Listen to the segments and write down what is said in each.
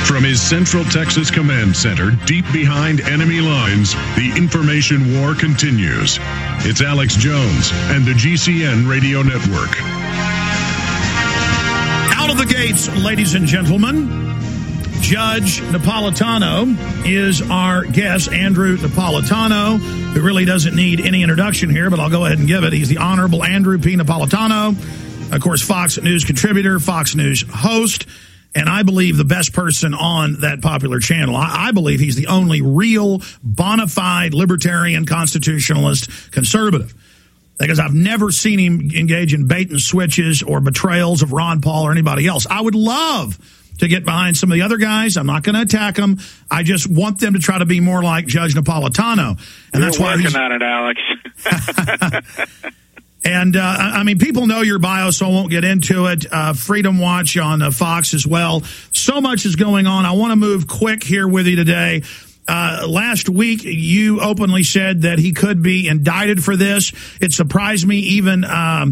From his Central Texas Command Center, deep behind enemy lines, the information war continues. It's Alex Jones and the GCN Radio Network. Out of the gates, ladies and gentlemen, Judge Napolitano is our guest. Andrew Napolitano, who really doesn't need any introduction here, but I'll go ahead and give it. He's the Honorable Andrew P. Napolitano, of course, Fox News contributor, Fox News host, and I believe the best person on that popular channel. I believe he's the only real, bona fide, libertarian, constitutionalist, conservative. Because I've never seen him engage in bait and switches or betrayals of Ron Paul or anybody else. I would love to get behind some of the other guys. I'm not going to attack them. I just want them to try to be more like Judge Napolitano. And that's why working on it, Alex. And, I mean, people know your bio, so I won't get into it. Freedom Watch on Fox as well. So much is going on. I want to move quick here with you today. Last week, you openly said that he could be indicted for this. It surprised me, even some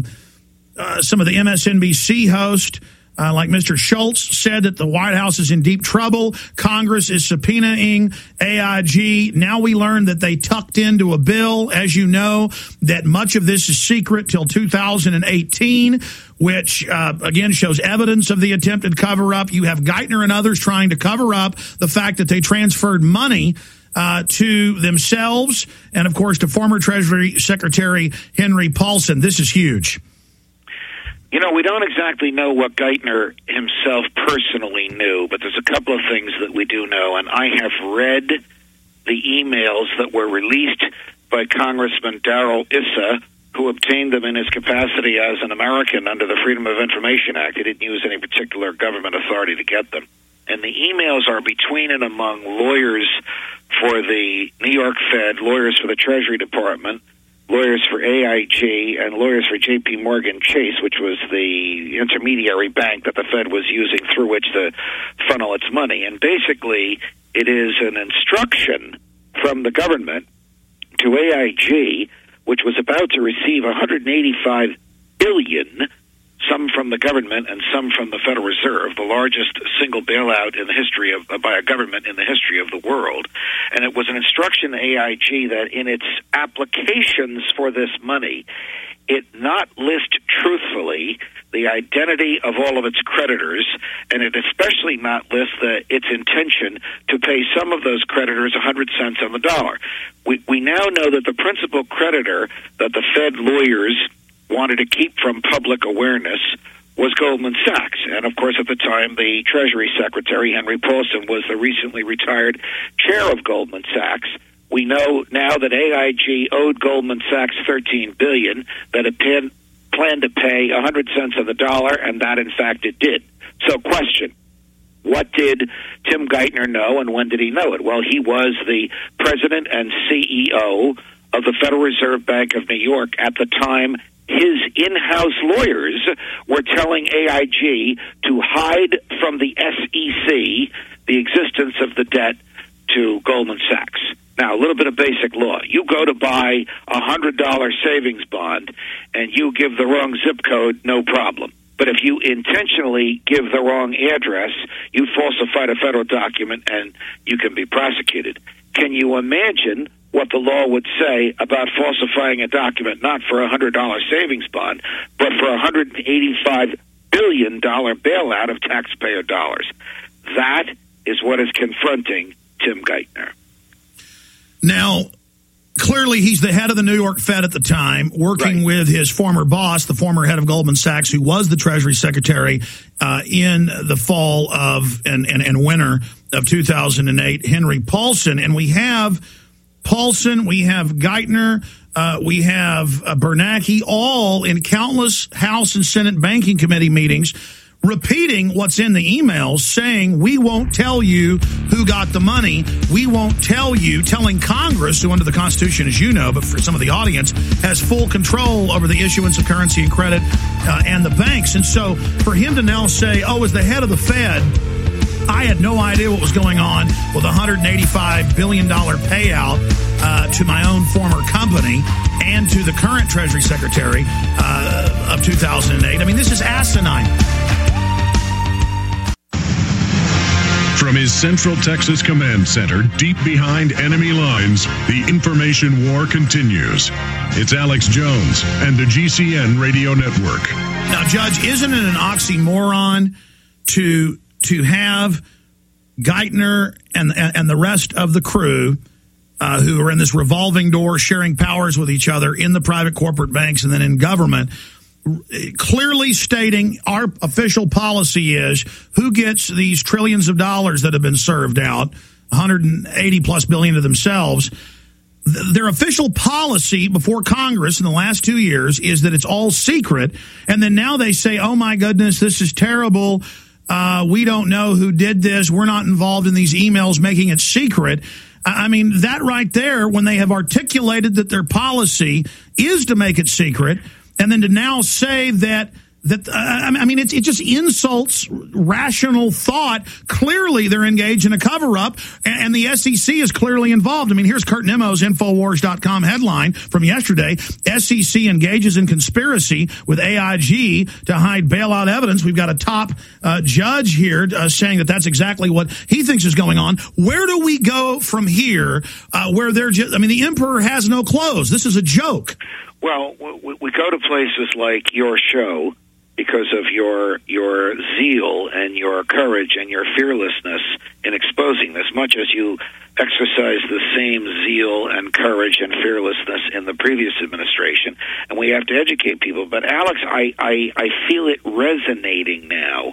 of the MSNBC hosts, like Mr. Schultz, said that the White House is in deep trouble. Congress is subpoenaing AIG. Now we learned that they tucked into a bill, as you know, that much of this is secret till 2018, which, again, shows evidence of the attempted cover-up. You have Geithner and others trying to cover up the fact that they transferred money to themselves and, of course, to former Treasury Secretary Henry Paulson. This is huge. You know, we don't exactly know what Geithner himself personally knew, but there's a couple of things that we do know, and I have read the emails that were released by Congressman Darrell Issa, who obtained them in his capacity as an American under the Freedom of Information Act. He didn't use any particular government authority to get them. And the emails are between and among lawyers for the New York Fed, lawyers for the Treasury Department, lawyers for AIG, and lawyers for J.P. Morgan Chase, which was the intermediary bank that the Fed was using through which to funnel its money. And basically, it is an instruction from the government to AIG, which was about to receive $185 billion, some from the government and some from the Federal Reserve, the largest single bailout in the history of by a government in the history of the world. And it was an instruction to AIG that in its applications for this money, it not list truthfully the identity of all of its creditors, and it especially not list its intention to pay some of those creditors 100 cents on the dollar. We now know that the principal creditor that the Fed lawyers wanted to keep from public awareness was Goldman Sachs. And, of course, at the time, the Treasury Secretary, Henry Paulson, was the recently retired chair of Goldman Sachs. We know now that AIG owed Goldman Sachs $13 billion, that it planned to pay 100 cents on the dollar, and that, in fact, it did. So, question. What did Tim Geithner know, and when did he know it? Well, he was the president and CEO of the Federal Reserve Bank of New York at the time. His in-house lawyers were telling AIG to hide from the SEC the existence of the debt to Goldman Sachs. Now, a little bit of basic law. You go to buy a $100 savings bond and you give the wrong zip code, no problem. But if you intentionally give the wrong address, you falsified a federal document and you can be prosecuted. Can you imagine what the law would say about falsifying a document not for a $100 savings bond, but for a $185 billion bailout of taxpayer dollars? That is what is confronting Tim Geithner. Now, clearly he's the head of the New York Fed at the time, working with his former boss, the former head of Goldman Sachs, who was the Treasury Secretary in the fall of and winter of 2008, Henry Paulson. And we have Paulson, we have Geithner, we have Bernanke, all in countless House and Senate Banking Committee meetings, repeating what's in the emails, saying, we won't tell you who got the money. We won't tell you, telling Congress, who under the Constitution, as you know, but for some of the audience, has full control over the issuance of currency and credit and the banks. And so for him to now say, oh, as the head of the Fed, I had no idea what was going on with a $185 billion payout to my own former company and to the current Treasury Secretary of 2008. I mean, this is asinine. From From his Central Texas Command Center, deep behind enemy lines, the information war continues. It's Alex Jones and the GCN Radio Network. Now, Judge, isn't it an oxymoron to have Geithner and the rest of the crew who are in this revolving door sharing powers with each other in the private corporate banks and then in government, clearly stating our official policy is who gets these trillions of dollars that have been served out, 180 plus billion to themselves. Their official policy before Congress in the last 2 years is that it's all secret. And then now they say, oh, my goodness, this is terrible. We don't know who did this. We're not involved in these emails making it secret. I mean, that right there, when they have articulated that their policy is to make it secret, and then to now say that I mean, it just insults rational thought. Clearly, they're engaged in a cover-up, and the SEC is clearly involved. I mean, here's Kurt Nemo's Infowars.com headline from yesterday. SEC engages in conspiracy with AIG to hide bailout evidence. We've got a top judge here saying that that's exactly what he thinks is going on. Where do we go from here where they're just, I mean, the emperor has no clothes. This is a joke. Well, we go to places like your show because of your zeal and your courage and your fearlessness in exposing this, much as you exercise the same zeal and courage and fearlessness in the previous administration. And we have to educate people. But, Alex, I feel it resonating now.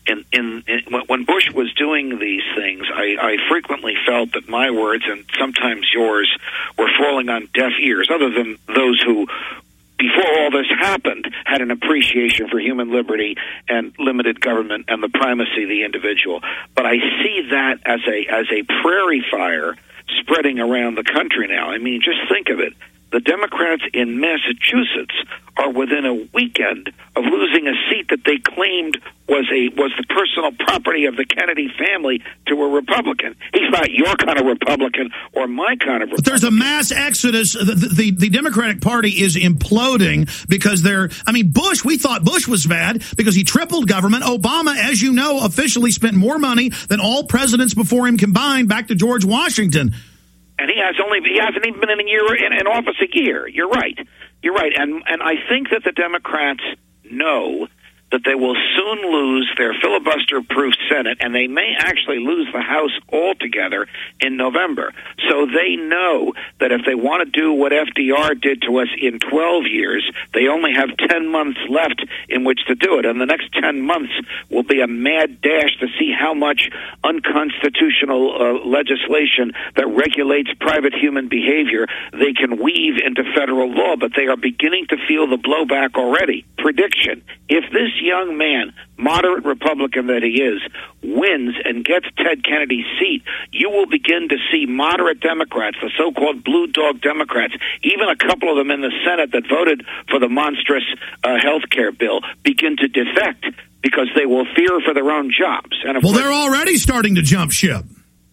When Bush was doing these things, I frequently felt that my words and sometimes yours were falling on deaf ears, other than those who, before all this happened, had an appreciation for human liberty and limited government and the primacy of the individual. But I see that as a prairie fire spreading around the country now. I mean, just think of it. The Democrats in Massachusetts are within a weekend of losing a seat that they claimed was the personal property of the Kennedy family to a Republican. He's not your kind of Republican or my kind of Republican. But there's a mass exodus. The Democratic Party is imploding because Bush, we thought Bush was bad because he tripled government. Obama, as you know, officially spent more money than all presidents before him combined back to George Washington. And he hasn't even been in office a year. You're right. And I think that the Democrats know that they will soon lose their filibuster-proof Senate, and they may actually lose the House altogether in November. So they know that if they want to do what FDR did to us in 12 years, they only have 10 months left in which to do it. And the next 10 months will be a mad dash to see how much unconstitutional legislation that regulates private human behavior they can weave into federal law. But they are beginning to feel the blowback already. Prediction: if this young man, moderate Republican that he is, wins and gets Ted Kennedy's seat, you will begin to see moderate Democrats, the so-called blue dog Democrats, even a couple of them in the Senate that voted for the monstrous health care bill, begin to defect because they will fear for their own jobs. And they're already starting to jump ship.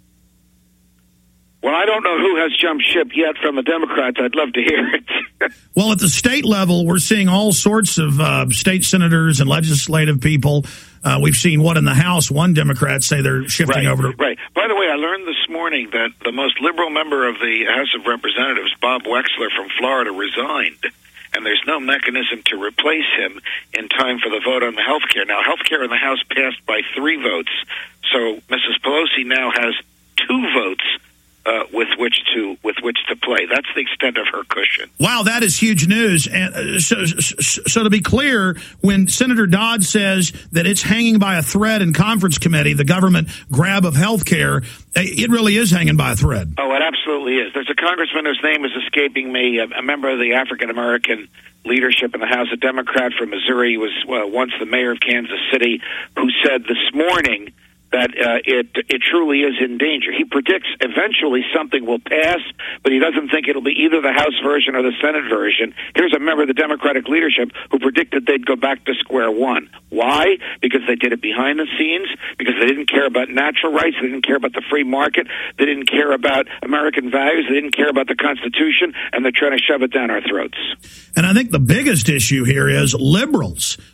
Well, I don't know who has jumped ship yet from the Democrats. I'd love to hear it. Well, at the state level, we're seeing all sorts of state senators and legislative people. We've seen in the House, one Democrat say they're shifting over to... Right. By the way, I learned this morning that the most liberal member of the House of Representatives, Bob Wexler from Florida, resigned. And there's no mechanism to replace him in time for the vote on the health care. Now, health care in the House passed by 3 votes. So Mrs. Pelosi now has 2 votes with which to play. That's the extent of her cushion. Wow, that is huge news. And so to be clear, when Senator Dodd says that it's hanging by a thread in conference committee, the government grab of health care, it really is hanging by a thread. Oh, it absolutely is. There's a congressman whose name is escaping me, a member of the African-American leadership in the House, a Democrat from Missouri. He was once the mayor of Kansas City, who said this morning that it truly is in danger. He predicts eventually something will pass, but he doesn't think it'll be either the House version or the Senate version. Here's a member of the Democratic leadership who predicted they'd go back to square one. Why? Because they did it behind the scenes, because they didn't care about natural rights, they didn't care about the free market, they didn't care about American values, they didn't care about the Constitution, and they're trying to shove it down our throats. And I think the biggest issue here is liberals.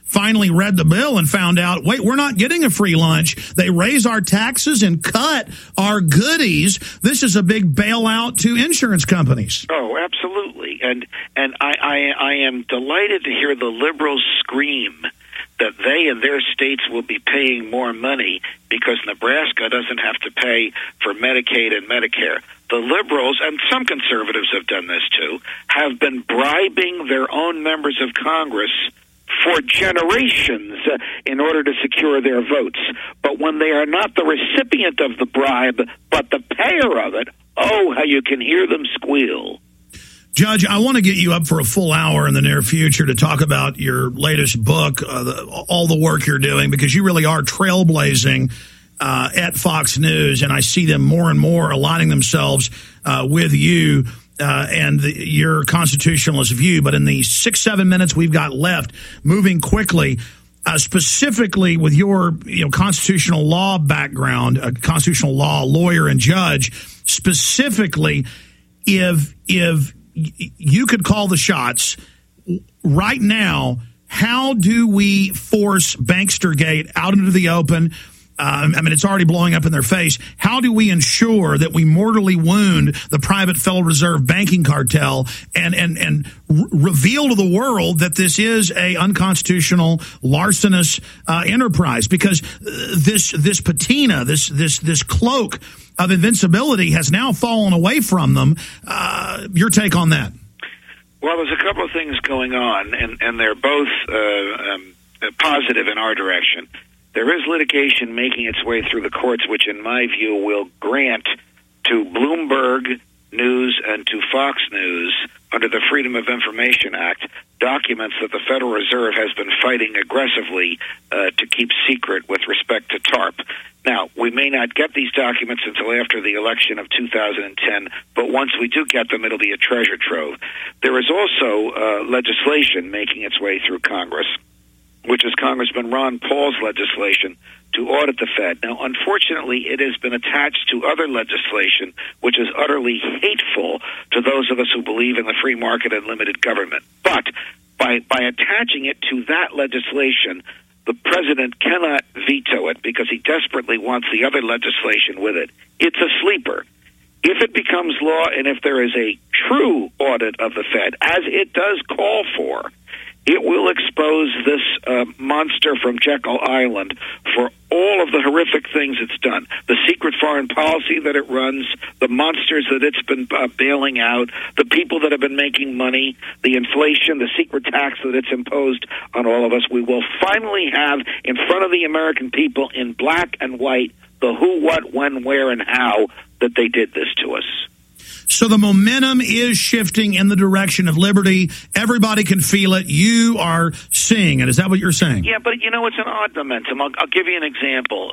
finally read the bill and found out, wait, we're not getting a free lunch. They raise our taxes and cut our goodies. This is a big bailout to insurance companies. Oh, absolutely. And I am delighted to hear the liberals scream that they and their states will be paying more money because Nebraska doesn't have to pay for Medicaid and Medicare. The liberals, and some conservatives have done this too, have been bribing their own members of Congress for generations in order to secure their votes. But when they are not the recipient of the bribe, but the payer of it, oh, how you can hear them squeal. Judge, I want to get you up for a full hour in the near future to talk about your latest book, all the work you're doing, because you really are trailblazing at Fox News, and I see them more and more aligning themselves with you and your constitutionalist view. But in the 6-7 minutes we've got left, moving quickly, specifically with your constitutional law background, a constitutional law lawyer and judge, specifically, if you could call the shots right now, how do we force Bankstergate out into the open? I mean, it's already blowing up in their face. How do we ensure that we mortally wound the private Federal Reserve banking cartel and reveal to the world that this is a unconstitutional, larcenous enterprise? Because this patina, this cloak of invincibility has now fallen away from them. Your take on that? Well, there's a couple of things going on, and they're both positive in our direction. There is litigation making its way through the courts, which in my view will grant to Bloomberg News and to Fox News, under the Freedom of Information Act, documents that the Federal Reserve has been fighting aggressively to keep secret with respect to TARP. Now, we may not get these documents until after the election of 2010, but once we do get them, it'll be a treasure trove. There is also legislation making its way through Congress, which is Congressman Ron Paul's legislation to audit the Fed. Now, unfortunately, it has been attached to other legislation, which is utterly hateful to those of us who believe in the free market and limited government. But by attaching it to that legislation, the president cannot veto it because he desperately wants the other legislation with it. It's a sleeper. If it becomes law and if there is a true audit of the Fed, as it does call for, it will expose this monster from Jekyll Island for all of the horrific things it's done. The secret foreign policy that it runs, the monsters that it's been bailing out, the people that have been making money, the inflation, the secret tax that it's imposed on all of us. We will finally have in front of the American people in black and white the who, what, when, where, and how that they did this to us. So the momentum is shifting in the direction of liberty. Everybody can feel it. You are seeing it. Is that what you're saying? Yeah, but, it's an odd momentum. I'll give you an example.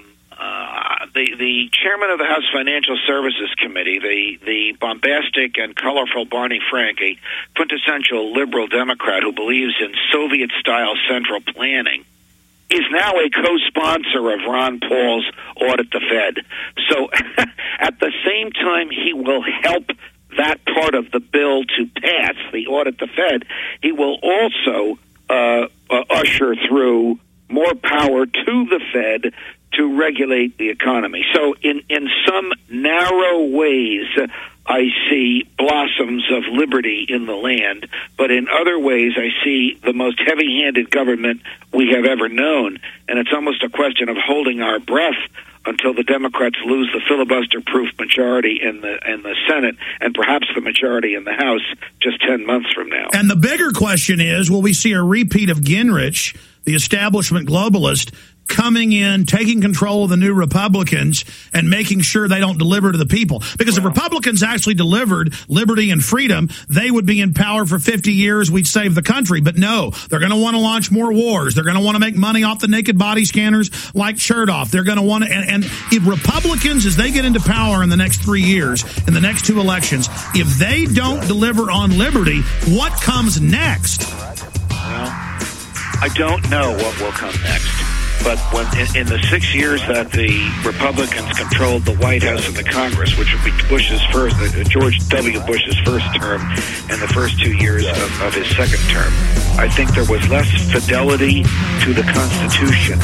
The chairman of the House Financial Services Committee, the bombastic and colorful Barney Frank, a quintessential liberal Democrat who believes in Soviet-style central planning, is now a co-sponsor of Ron Paul's Audit the Fed. So at the same time he will help that part of the bill to pass, the Audit the Fed, he will also usher through more power to the Fed to regulate the economy. So in some narrow ways, I see blossoms of liberty in the land, but in other ways I see the most heavy-handed government we have ever known, and it's almost a question of holding our breath until the Democrats lose the filibuster-proof majority in the Senate and perhaps the majority in the House just 10 months from now. And the bigger question is, will we see a repeat of Gingrich, the establishment globalist, coming in, taking control of the new Republicans and making sure they don't deliver to the people? Because if Republicans actually delivered liberty and freedom, they would be in power for 50 years. We'd save the country. But no, they're going to want to launch more wars. They're going to want to make money off the naked body scanners like Chertoff. They're going to want to, and if Republicans, as they get into power in the next 3 years, in the next 2 elections, if they don't deliver on liberty, what comes next? Well, I don't know what will come next. But when in the 6 years that the Republicans controlled the White House and the Congress, which would be Bush's first, George W. Bush's first term, and the first 2 years of his second term, I think there was less fidelity to the Constitution.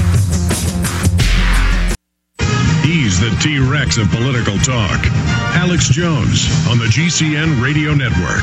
He's the T-Rex of political talk. Alex Jones on the GCN Radio Network.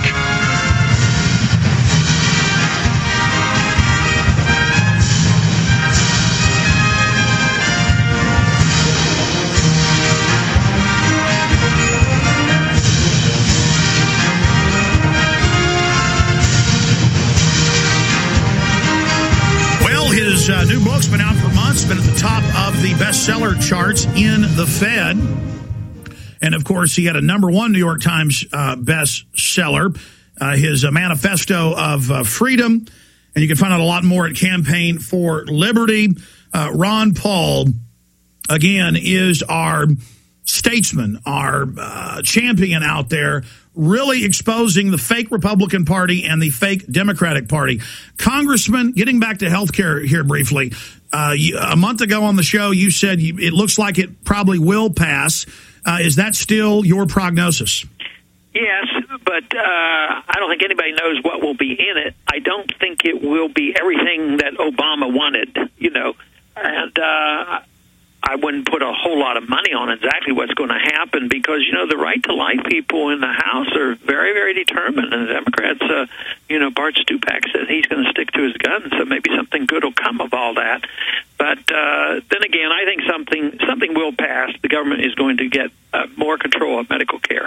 His new book's been out for months, been at the top of the bestseller charts in the Fed. And, of course, he had a #1 New York Times bestseller, his Manifesto of Freedom. And you can find out a lot more at Campaign for Liberty. Ron Paul, again, is our statesman, our champion out there, really exposing the fake Republican Party and the fake Democratic Party. Congressman, getting back to health care here briefly, a month ago on the show, you said it looks like it probably will pass. Is that still your prognosis? Yes, but I don't think anybody knows what will be in it. I don't think it will be everything that Obama wanted, and I wouldn't put a whole lot of money on exactly what's going to happen because, the right to life people in the House are very, very determined. And the Democrats, Bart Stupak said he's going to stick to his guns, so maybe something good will come of all that. But then again, I think something will pass. The government is going to get more control of medical care.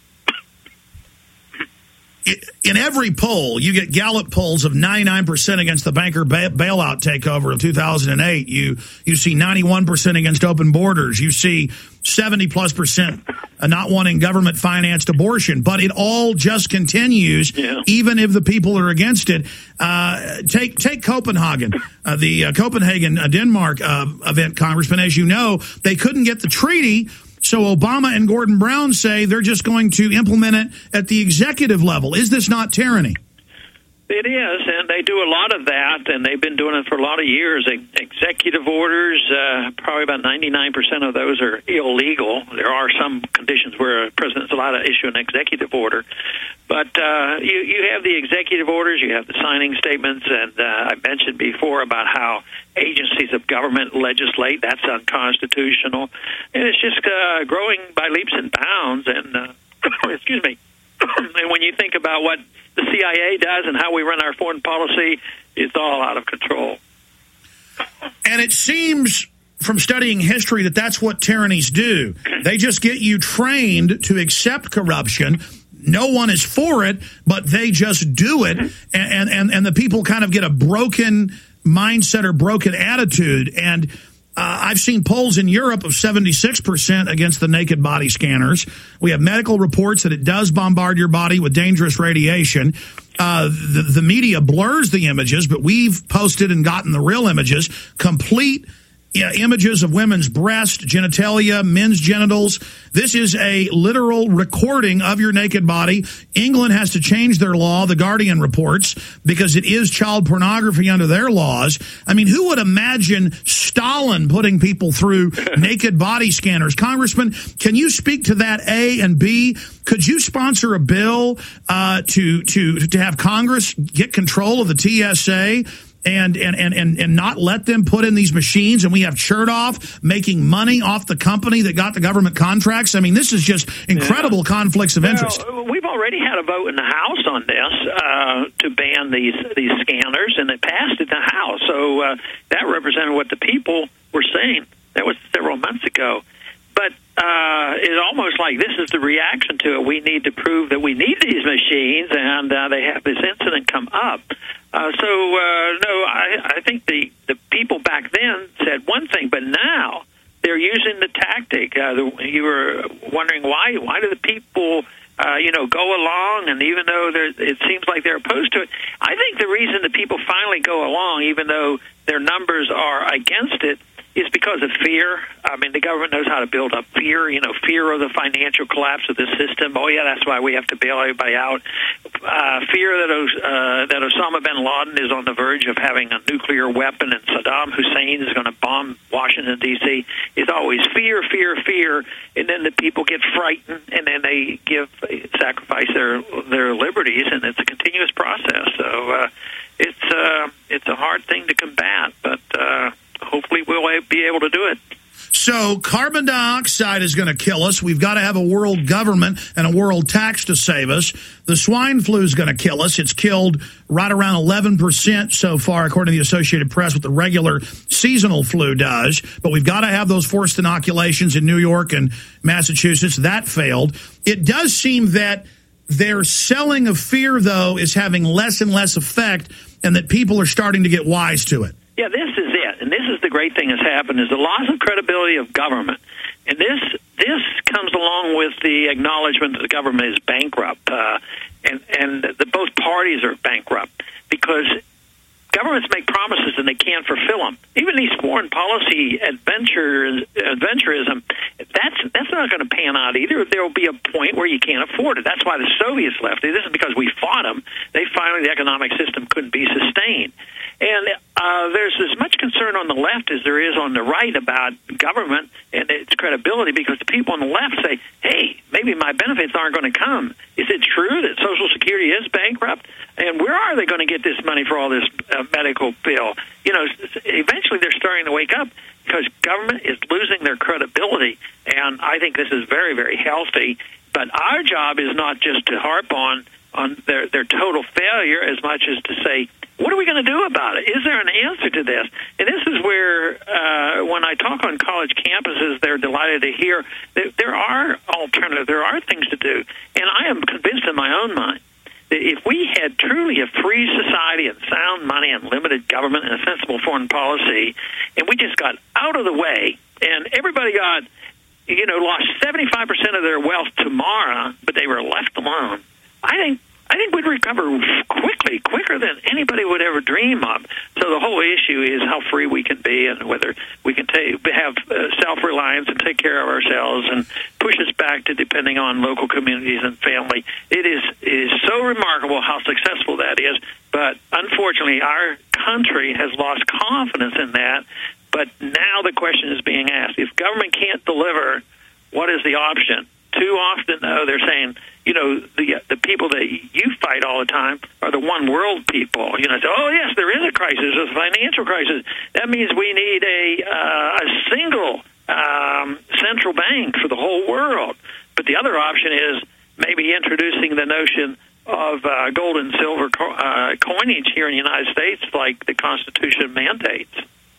In every poll, you get Gallup polls of 99% against the banker bailout takeover of 2008. You see 91% against open borders. You see 70+% not wanting government-financed abortion. But it all just continues, even if the people are against it. Take Copenhagen, the Copenhagen, Denmark event, Congressman. As you know, they couldn't get the treaty. So Obama and Gordon Brown say they're just going to implement it at the executive level. Is this not tyranny? It is, and they do a lot of that, and they've been doing it for a lot of years. Executive orders, probably about 99% of those are illegal. There are some conditions where a president's allowed to issue an executive order. But you have the executive orders, you have the signing statements, and I mentioned before about how agencies of government legislate. That's unconstitutional. And it's just growing by leaps and bounds. And, excuse me, and when you think about what the CIA does and how we run our foreign policy, it's all out of control. And it seems from studying history that that's what tyrannies do. They just get you trained to accept corruption. No one is for it, but they just do it. And the people kind of get a broken mindset or broken attitude. And I've seen polls in Europe of 76% against the naked body scanners. We have medical reports that it does bombard your body with dangerous radiation. The media blurs the images, but we've posted and gotten the real images, complete images of women's breast, genitalia, men's genitals. This is a literal recording of your naked body. England has to change their law, The Guardian reports, because it is child pornography under their laws. I mean, who would imagine Stalin putting people through naked body scanners? Congressman, can you speak to that, A, and B? Could you sponsor a bill to have Congress get control of the TSA and not let them put in these machines, and we have Chertoff making money off the company that got the government contracts? I mean, this is just incredible conflicts of interest. We've already had a vote in the House on this to ban these scanners, and it passed in the House. So that represented what the people were saying. That was several months ago. But it's almost like this is the reaction to it. We need to prove that we need these machines, and they have this incident come up. I think the people back then said one thing, but now they're using the tactic. You were wondering why do the people go along, and even though it seems like they're opposed to it, I think the reason that people finally go along, even though their numbers are against it, is because of fear. I mean, the government knows how to build up fear, fear of the financial collapse of the system. Oh, yeah, that's why we have to bail everybody out. Fear that Osama bin Laden is on the verge of having a nuclear weapon and Saddam Hussein is going to bomb Washington, D.C. It's always fear, fear, fear, and then the people get frightened, and then they sacrifice their liberties, and it's a continuous process. So it's a hard thing to combat, but hopefully we'll be able to do it. So carbon dioxide is going to kill us. We've got to have a world government and a world tax to save us. The swine flu is going to kill us. It's killed right around 11% so far, according to the Associated Press, what the regular seasonal flu does. But we've got to have those forced inoculations in New York and Massachusetts. That failed. It does seem that their selling of fear, though, is having less and less effect, and that people are starting to get wise to it. Yeah, this is it. And this is the great thing that's happened, is the loss of credibility of government. And this comes along with the acknowledgement that the government is bankrupt, and that both parties are bankrupt, because governments make promises and they can't fulfill them. Even these foreign policy adventurism, that's not going to pan out either. There will be a point where you can't afford it. That's why the Soviets left. This is because we fought them. The economic system couldn't be sustained. And there's as much concern on the left as there is on the right about government and its credibility, because the people on the left say, hey, maybe my benefits aren't going to come. Is it true that Social Security is bankrupt? And where are they going to get this money for all this medical bill? Eventually they're starting to wake up, because government is losing their credibility. And I think this is very, very healthy. But our job is not just to harp on their total failure as much as to say, what are we going to do about it? Is there an answer to this? And this is where, when I talk on college campuses, they're delighted to hear that there are alternatives, there are things to do. And I am convinced in my own mind that if we had truly a free society and sound money and limited government and a sensible foreign policy, and we just got out of the way, and everybody got, lost 75% of their wealth tomorrow, but they were left alone, I think we'd recover quicker than anybody would ever dream of. So the whole issue is how free we can be, and whether we can have self-reliance and take care of ourselves, and push us back to depending on local communities and family. It is so remarkable how successful that is, but unfortunately our country has lost confidence in that. But now the question is being asked, if government can't deliver, what is the option? Too often, though, they're saying, the people that you fight all the time are the one world people. Say, oh, yes, there is a crisis, a financial crisis. That means we need a single central bank for the whole world. But the other option is maybe introducing the notion of gold and silver coinage here in the United States, like the Constitution mandates.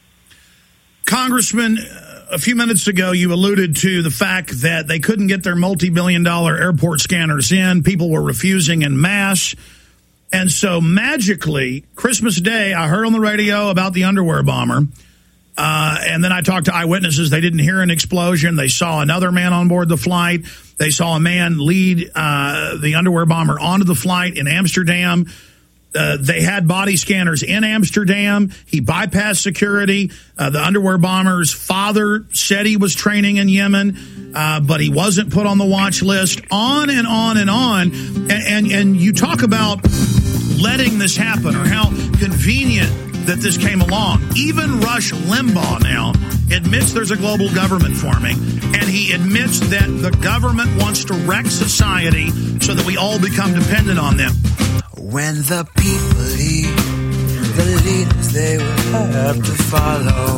Congressman, a few minutes ago, you alluded to the fact that they couldn't get their multi-billion-dollar airport scanners in. People were refusing en masse. And so magically, Christmas Day, I heard on the radio about the underwear bomber. And then I talked to eyewitnesses. They didn't hear an explosion. They saw another man on board the flight. They saw a man lead the underwear bomber onto the flight in Amsterdam. They had body scanners in Amsterdam. He bypassed security. The underwear bomber's father said he was training in Yemen, but he wasn't put on the watch list. On and on and on. And you talk about letting this happen, or how convenient that this came along. Even Rush Limbaugh now admits there's a global government forming, and he admits that the government wants to wreck society so that we all become dependent on them. When the people leave, the leaders they will have to follow,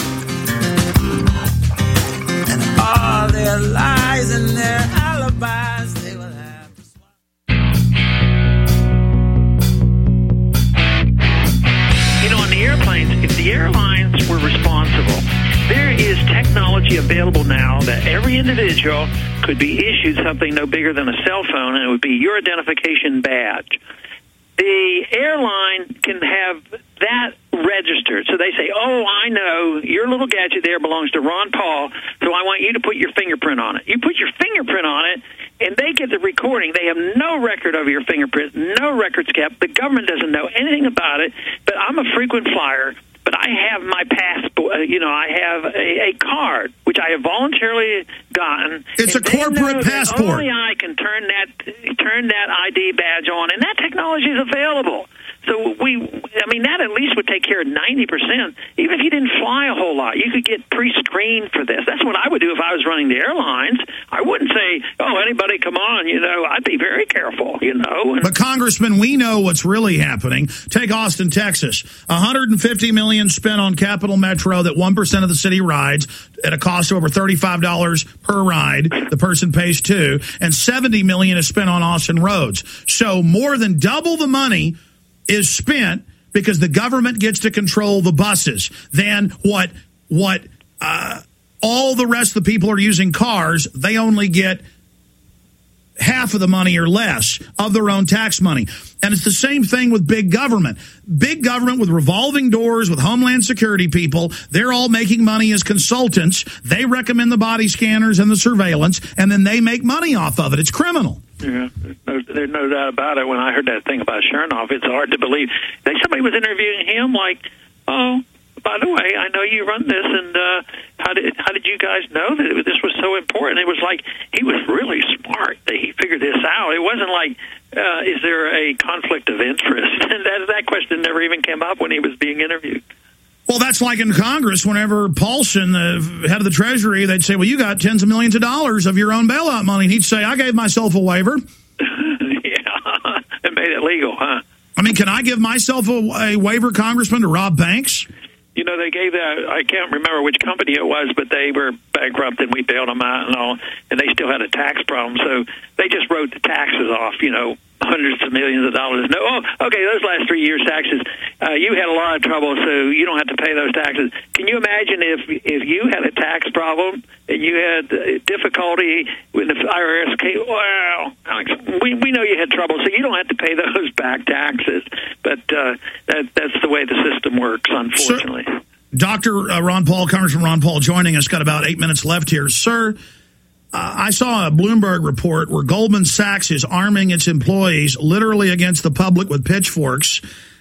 and all their lies and their alibis they will have to swallow. On the airplanes, if the airlines were responsible, there is technology available now that every individual could be issued something no bigger than a cell phone, and it would be your identification badge. The airline can have that registered. So they say, oh, I know your little gadget there belongs to Ron Paul, so I want you to put your fingerprint on it. You put your fingerprint on it, and they get the recording. They have no record of your fingerprint, no records kept. The government doesn't know anything about it, but I'm a frequent flyer. But but I have my passport. I have a card which I have voluntarily gotten. It's a corporate passport. Only I can turn that ID badge on, and that technology is available. So that at least would take care of 90%. Even if you didn't fly a whole lot, you could get pre-screened for this. That's what I would do if I was running the airlines. I wouldn't say, "Oh, anybody, come on." I'd be very careful. But Congressman, we know what's really happening. Take Austin, Texas. $150 million spent on Capital Metro that 1% of the city rides at a cost of over $35 per ride. The person pays $2, and $70 million is spent on Austin roads. So more than double the money is spent because the government gets to control the buses than what all the rest of the people are using cars. They only get half of the money or less of their own tax money. And it's the same thing with big government. Big government with revolving doors, with Homeland Security people, they're all making money as consultants. They recommend the body scanners and the surveillance, and then they make money off of it. It's criminal. Yeah, there's no doubt about it. When I heard that thing about Chernoff, it's hard to believe. Somebody was interviewing him like, "Oh, by the way, I know you run this, and how did you guys know that this was so important?" It was like he was really smart that he figured this out. It wasn't like, is there a conflict of interest? And that question never even came up when he was being interviewed. Well, that's like in Congress, whenever Paulson, the head of the Treasury, they'd say, "Well, you got tens of millions of dollars of your own bailout money." And he'd say, "I gave myself a waiver." Yeah, it made it legal, huh? I mean, can I give myself a waiver, Congressman, to rob banks? They gave that, I can't remember which company it was, but they were bankrupt and we bailed them out and all, and they still had a tax problem. So they just wrote the taxes off, hundreds of millions of dollars. Okay, those last 3 years' taxes, you had a lot of trouble, so you don't have to pay those taxes. Can you imagine if you had a tax problem and you had difficulty with the IRS came? Well, Alex, we know you had trouble, so you don't have to pay those back taxes. But that's the way the system works, unfortunately. Sir, Dr. Ron Paul, Congressman Ron Paul, joining us. Got about 8 minutes left here, sir. I saw a Bloomberg report where Goldman Sachs is arming its employees literally against the public with pitchforks.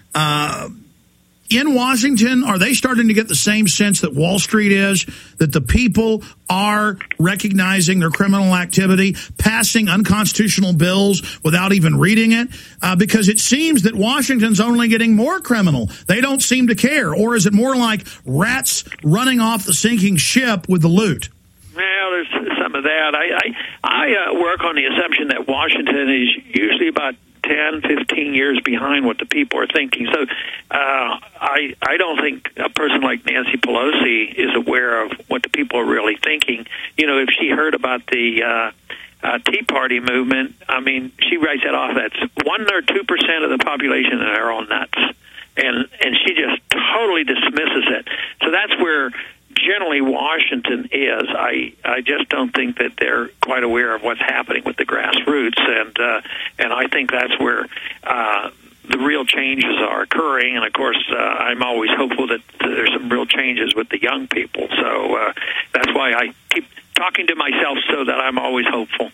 In Washington, are they starting to get the same sense that Wall Street is, that the people are recognizing their criminal activity, passing unconstitutional bills without even reading it? Because it seems that Washington's only getting more criminal. They don't seem to care. Or is it more like rats running off the sinking ship with the loot? Well, there's some of that. I work on the assumption that Washington is usually about 10, 15 years behind what the people are thinking. So I don't think a person like Nancy Pelosi is aware of what the people are really thinking. If she heard about the Tea Party movement, I mean, she writes that off. That's 1 or 2% of the population that are all nuts. And she just totally dismisses it. So that's where generally Washington is. I just don't think that they're quite aware of what's happening with the grassroots, and I think that's where the real changes are occurring. And of course, I'm always hopeful that there's some real changes with the young people. So that's why I keep talking to myself so that I'm always hopeful.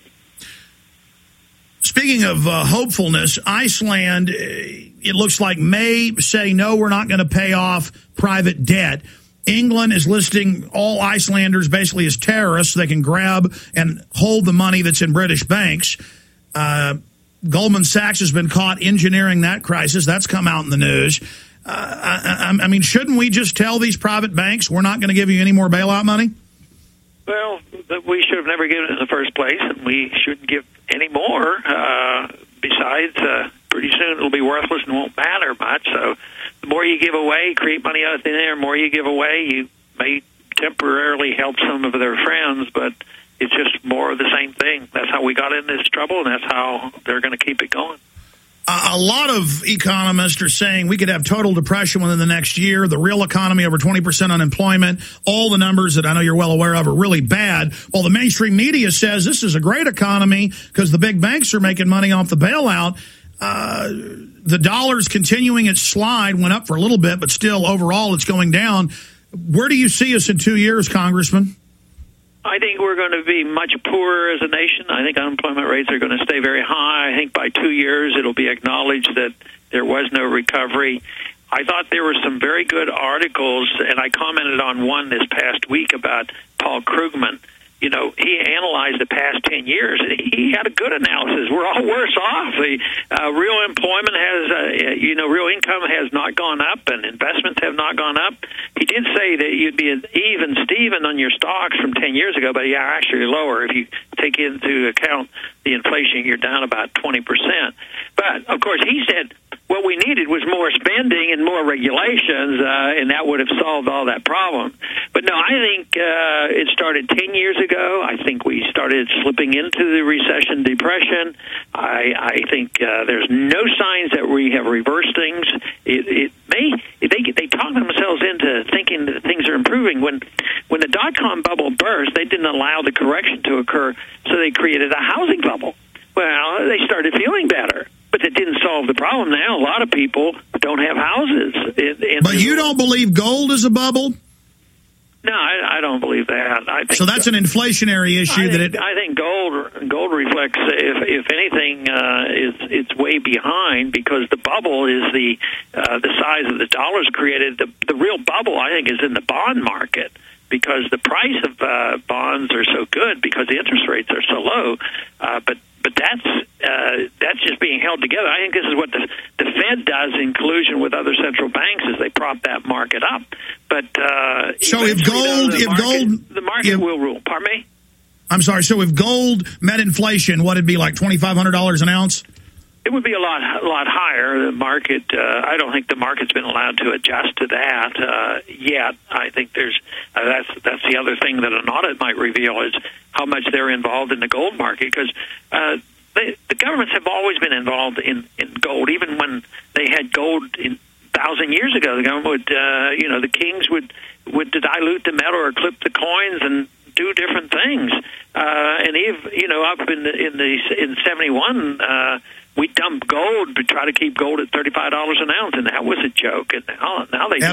Speaking of hopefulness, Iceland, it looks like may say, no, we're not going to pay off private debt. England is listing all Icelanders basically as terrorists so they can grab and hold the money that's in British banks. Goldman Sachs has been caught engineering that crisis. That's come out in the news. I mean, shouldn't we just tell these private banks we're not going to give you any more bailout money? Well, we should have never given it in the first place, and we shouldn't give any more. Besides, pretty soon it'll be worthless and won't matter much. So the more you give away, create money out of thin air, the more you give away, you may temporarily help some of their friends, but it's just more of the same thing. That's how we got in this trouble, and that's how they're going to keep it going. A lot of economists are saying we could have total depression within the next year, the real economy over 20% unemployment. All the numbers that I know you're well aware of are really bad. While the mainstream media says this is a great economy because the big banks are making money off the bailout. The dollar's continuing its slide, went up for a little bit, but still overall it's going down. Where do you see us in 2 years, Congressman? I think we're going to be much poorer as a nation. I think unemployment rates are going to stay very high. I think by 2 years it'll be acknowledged that there was no recovery. I thought there were some very good articles, and I commented on one this past week about Paul Krugman. You know, he analyzed the past 10 years, and he had a good analysis. We're all worse off. The real employment has, real income has not gone up, and investments have not gone up. He did say that you'd be an even Steven on your stocks from 10 years ago, but yeah, actually lower. If you take into account the inflation, you're down about 20%. But, of course, he said what we needed was more spending and more regulations, and that would have solved all that problem. But no, I think it started 10 years ago. I think we started slipping into the recession, depression. I think there's no signs that we have reversed things. They talk themselves into thinking that things are improving. When the dot-com bubble burst, they didn't allow the correction to occur, so they created a housing bubble. Well, they started feeling better. But that didn't solve the problem. Now a lot of people don't have houses. But you don't believe gold is a bubble? No, I don't believe that. I think so that's an inflationary issue. I think gold reflects, if anything, it's way behind, because the bubble is the size of the dollars created. The real bubble, I think, is in the bond market, because the price of bonds are so good because the interest rates are so low. But that's just being held together. I think this is what the Fed does in collusion with other central banks, is they prop that market up. But so the market will rule. Pardon me? I'm sorry. So if gold met inflation, what it'd be, like $2,500 an ounce? It would be a lot higher. The market, I don't think the market's been allowed to adjust to that yet. I think there's that's the other thing that an audit might reveal, is how much they're involved in the gold market, because the governments have always been involved in gold. Even when they had gold 1,000 years ago, the government would, the kings would dilute the metal or clip the coins and do different things. And up in 71. We dumped gold to try to keep gold at $35 an ounce, and that was a joke. And now they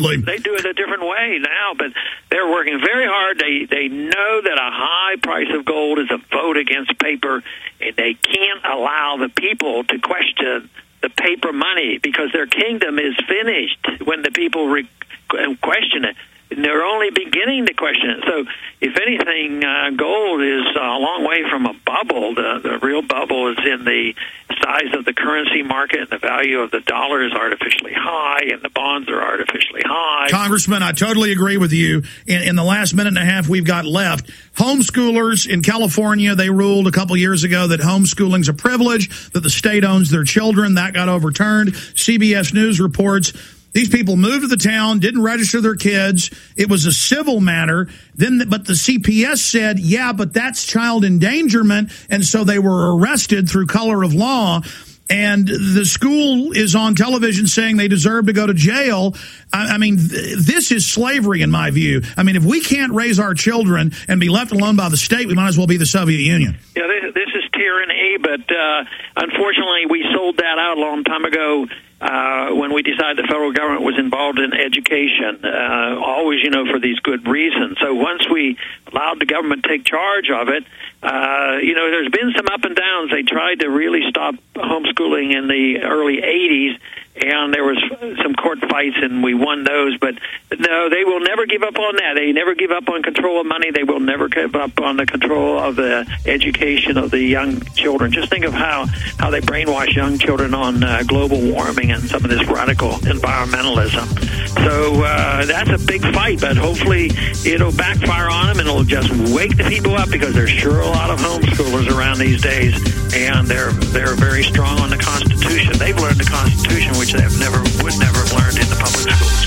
do it a different way now, but they're working very hard. They know that a high price of gold is a vote against paper, and they can't allow the people to question the paper money, because their kingdom is finished when the people question it. And they're only beginning to question it. So, if anything, gold is a long way from a bubble. The real bubble is in the size of the currency market, and the value of the dollar is artificially high, and the bonds are artificially high. Congressman, I totally agree with you. In the last minute and a half we've got left, homeschoolers in California, they ruled a couple years ago that homeschooling's a privilege, that the state owns their children. That got overturned. CBS News reports these people moved to the town, didn't register their kids. It was a civil matter. But the CPS said, yeah, but that's child endangerment. And so they were arrested through color of law. And the school is on television saying they deserve to go to jail. I mean, this is slavery in my view. I mean, if we can't raise our children and be left alone by the state, we might as well be the Soviet Union. Yeah, this is tyranny, but unfortunately we sold that out a long time ago. When we decided the federal government was involved in education, always, for these good reasons. So once we allowed the government to take charge of it, there's been some up and downs. They tried to really stop homeschooling in the early 80s, and there was some court fights, and we won those. But no, they will never give up on that. They never give up on control of money. They will never give up on the control of the education of the young children. Just think of how they brainwash young children on global warming and some of this radical environmentalism. So that's a big fight, but hopefully it'll backfire on them, and it'll just wake the people up, because there's sure a lot of homeschoolers around these days, and they're very strong on the Constitution. They've learned the Constitution, which they would never have learned in the public schools.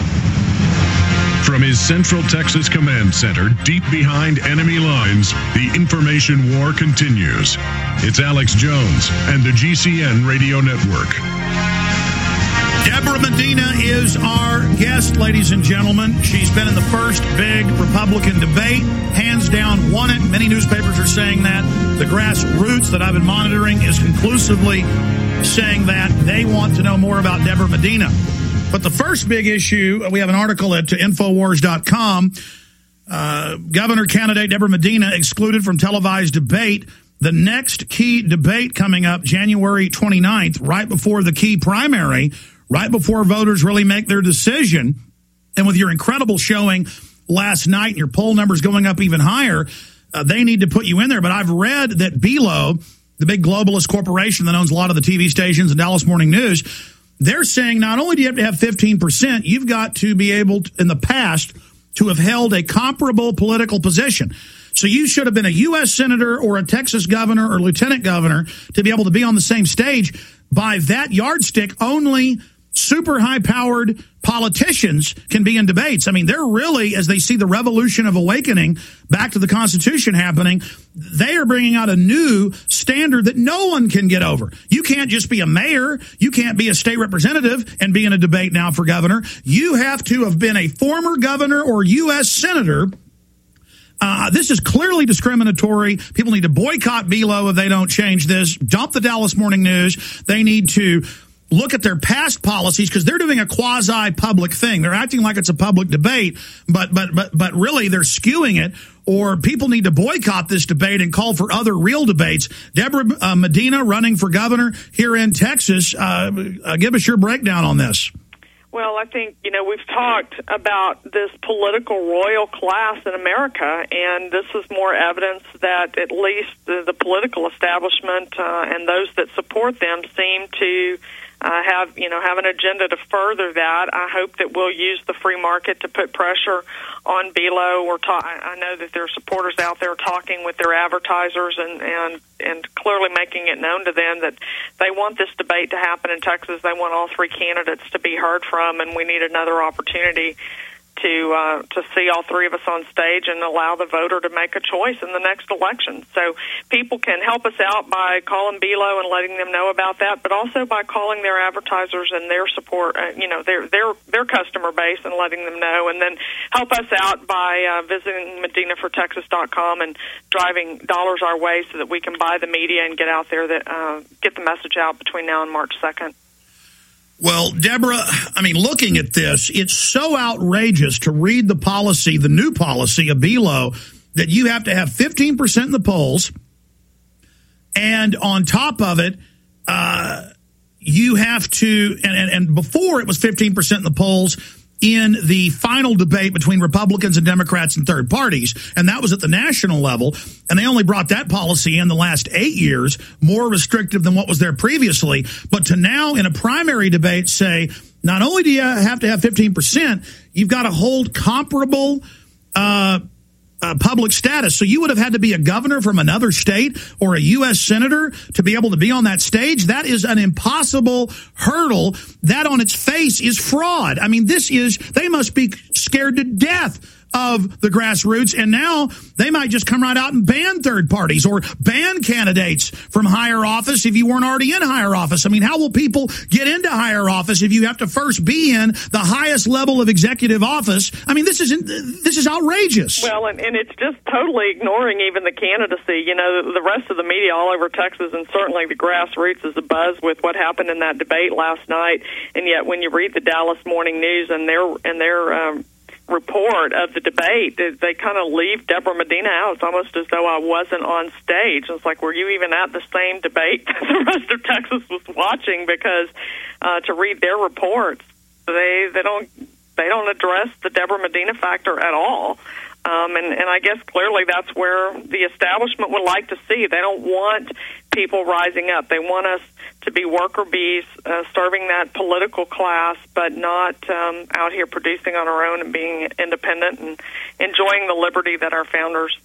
From his Central Texas Command Center, deep behind enemy lines, the information war continues. It's Alex Jones and the GCN Radio Network. Deborah Medina is our guest, ladies and gentlemen. She's been in the first big Republican debate. Hands down won it. Many newspapers are saying that. The grassroots that I've been monitoring is conclusively saying that. They want to know more about Deborah Medina. But the first big issue, we have an article at Infowars.com. Governor candidate Deborah Medina excluded from televised debate. The next key debate coming up January 29th, right before the key primary, right before voters really make their decision. And with your incredible showing last night and your poll numbers going up even higher, they need to put you in there. But I've read that Belo, the big globalist corporation that owns a lot of the TV stations and Dallas Morning News, they're saying not only do you have to have 15%, you've got to be able to, in the past, to have held a comparable political position. So you should have been a U.S. senator or a Texas governor or lieutenant governor to be able to be on the same stage. By that yardstick, only super high-powered politicians can be in debates. I mean, they're really, as they see the revolution of awakening back to the Constitution happening, they are bringing out a new standard that no one can get over. You can't just be a mayor. You can't be a state representative and be in a debate now for governor. You have to have been a former governor or U.S. senator. This is clearly discriminatory. People need to boycott Belo if they don't change this. Dump the Dallas Morning News. They need to look at their past policies because they're doing a quasi-public thing. They're acting like it's a public debate, but really they're skewing it. Or people need to boycott this debate and call for other real debates. Deborah Medina running for governor here in Texas. Give us your breakdown on this. Well, I think, we've talked about this political royal class in America, and this is more evidence that at least the political establishment and those that support them seem to have an agenda to further that. I hope that we'll use the free market to put pressure on Belo. I know that there are supporters out there talking with their advertisers and clearly making it known to them that they want this debate to happen in Texas. They want all three candidates to be heard from, and we need another opportunity to see all three of us on stage and allow the voter to make a choice in the next election. So people can help us out by calling Belo and letting them know about that, but also by calling their advertisers and their support, their customer base and letting them know, and then help us out by visiting MedinaforTexas.com and driving dollars our way so that we can buy the media and get out there get the message out between now and March 2nd. Well, Deborah, I mean, looking at this, it's so outrageous to read the policy, the new policy of Belo, that you have to have 15% in the polls, and on top of it, you have to, and before it was 15% in the polls in the final debate between Republicans and Democrats and third parties, and that was at the national level, and they only brought that policy in the last 8 years, more restrictive than what was there previously. But to now in a primary debate say, not only do you have to have 15%, you've got to hold comparable public status. So you would have had to be a governor from another state or a U.S. senator to be able to be on that stage. That is an impossible hurdle. That on its face is fraud. I mean, they must be scared to death of the grassroots, and now they might just come right out and ban third parties or ban candidates from higher office if you weren't already in higher office. I mean, how will people get into higher office if you have to first be in the highest level of executive office? I mean, this is outrageous. Well, and it's just totally ignoring even the candidacy. The rest of the media all over Texas, and certainly the grassroots, is abuzz with what happened in that debate last night. And yet, when you read the Dallas Morning News and their report of the debate, they kind of leave Deborah Medina out. It's almost as though I wasn't on stage. It's like, were you even at the same debate that the rest of Texas was watching? Because to read their reports, they don't address the Deborah Medina factor at all. And I guess clearly that's where the establishment would like to see. They don't want people rising up. They want us to be worker bees, serving that political class, but not out here producing on our own and being independent and enjoying the liberty that our founders,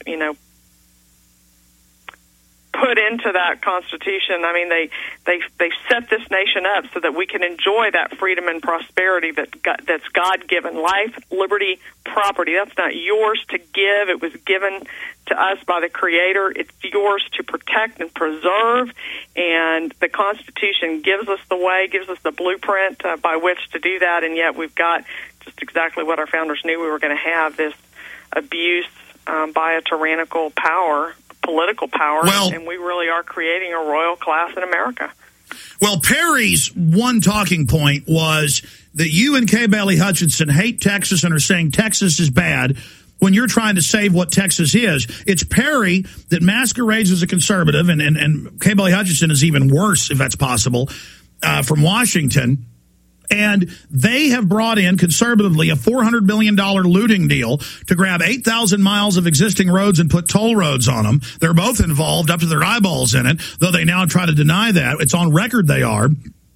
put into that Constitution. I mean, they set this nation up so that we can enjoy that freedom and prosperity that's God-given. Life, liberty, property. That's not yours to give. It was given to us by the Creator. It's yours to protect and preserve, and the Constitution gives us the way, gives us the blueprint by which to do that, and yet we've got just exactly what our founders knew we were going to have, this abuse by a tyrannical power, political power, and we really are creating a royal class in America. Well, Perry's one talking point was that you and Kay Bailey Hutchinson hate Texas and are saying Texas is bad when you're trying to save what Texas is. It's Perry that masquerades as a conservative, and Kay Bailey Hutchinson is even worse, if that's possible, from Washington. And they have brought in, conservatively, a $400 million looting deal to grab 8,000 miles of existing roads and put toll roads on them. They're both involved up to their eyeballs in it, though they now try to deny that. It's on record they are.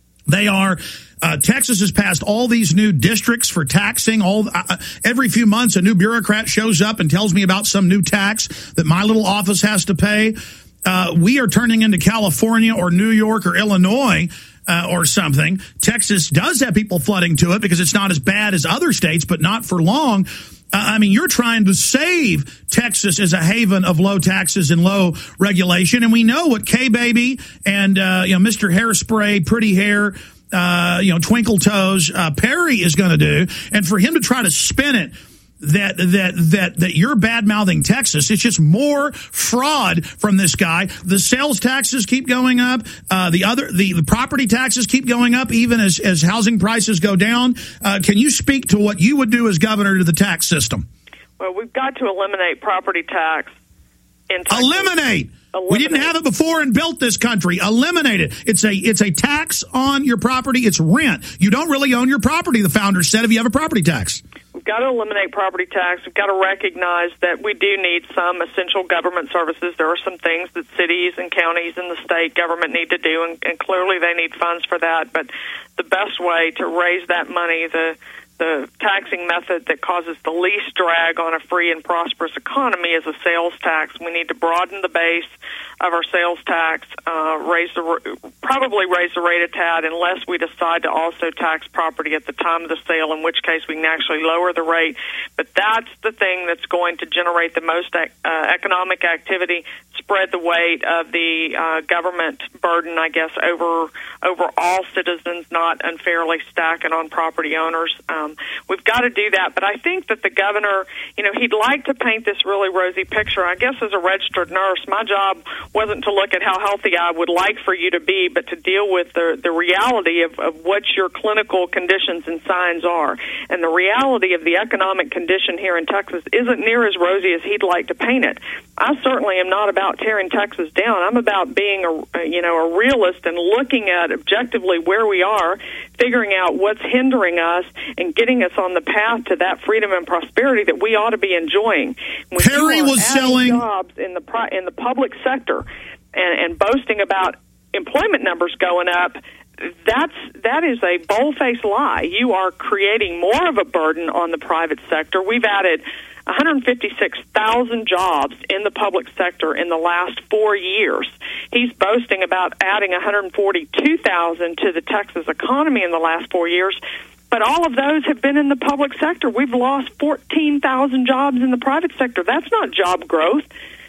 Texas has passed all these new districts for taxing. Every few months, a new bureaucrat shows up and tells me about some new tax that my little office has to pay. We are turning into California or New York or Illinois or something. Texas does have people flooding to it because it's not as bad as other states, but not for long. You're trying to save Texas as a haven of low taxes and low regulation. And we know what K-Baby and, Mr. Hairspray, Pretty Hair, Twinkle Toes, Perry is going to do. And for him to try to spin it that you're bad-mouthing Texas, it's just more fraud from this guy. The sales taxes keep going up. The property taxes keep going up even as housing prices go down. Can you speak to what you would do as governor to the tax system? Well, we've got to eliminate property tax in Texas. Eliminate. We didn't have it before and built this country. Eliminate it. It's a tax on your property. It's rent. You don't really own your property, the founders said, if you have a property tax. We've got to eliminate property tax. We've got to recognize that we do need some essential government services. There are some things that cities and counties and the state government need to do, and clearly they need funds for that. But the best way to raise that money, the taxing method that causes the least drag on a free and prosperous economy, is a sales tax. We need to broaden the base of our sales tax, probably raise the rate a tad, unless we decide to also tax property at the time of the sale, in which case we can actually lower the rate. But that's the thing that's going to generate the most economic activity, spread the weight of the government burden, I guess, over all citizens, not unfairly stack it on property owners. We've got to do that. But I think that the governor, he'd like to paint this really rosy picture. I guess as a registered nurse, my job wasn't to look at how healthy I would like for you to be, but to deal with the reality of what your clinical conditions and signs are. And the reality of the economic condition here in Texas isn't near as rosy as he'd like to paint it. I certainly am not about tearing Texas down. I'm about being a realist and looking at objectively where we are, figuring out what's hindering us, and getting us on the path to that freedom and prosperity that we ought to be enjoying. When Perry was selling jobs in the public sector and boasting about employment numbers going up. That is a bold-faced lie. You are creating more of a burden on the private sector. We've added 156,000 jobs in the public sector in the last 4 years. He's boasting about adding 142,000 to the Texas economy in the last 4 years. But all of those have been in the public sector. We've lost 14,000 jobs in the private sector. That's not job growth.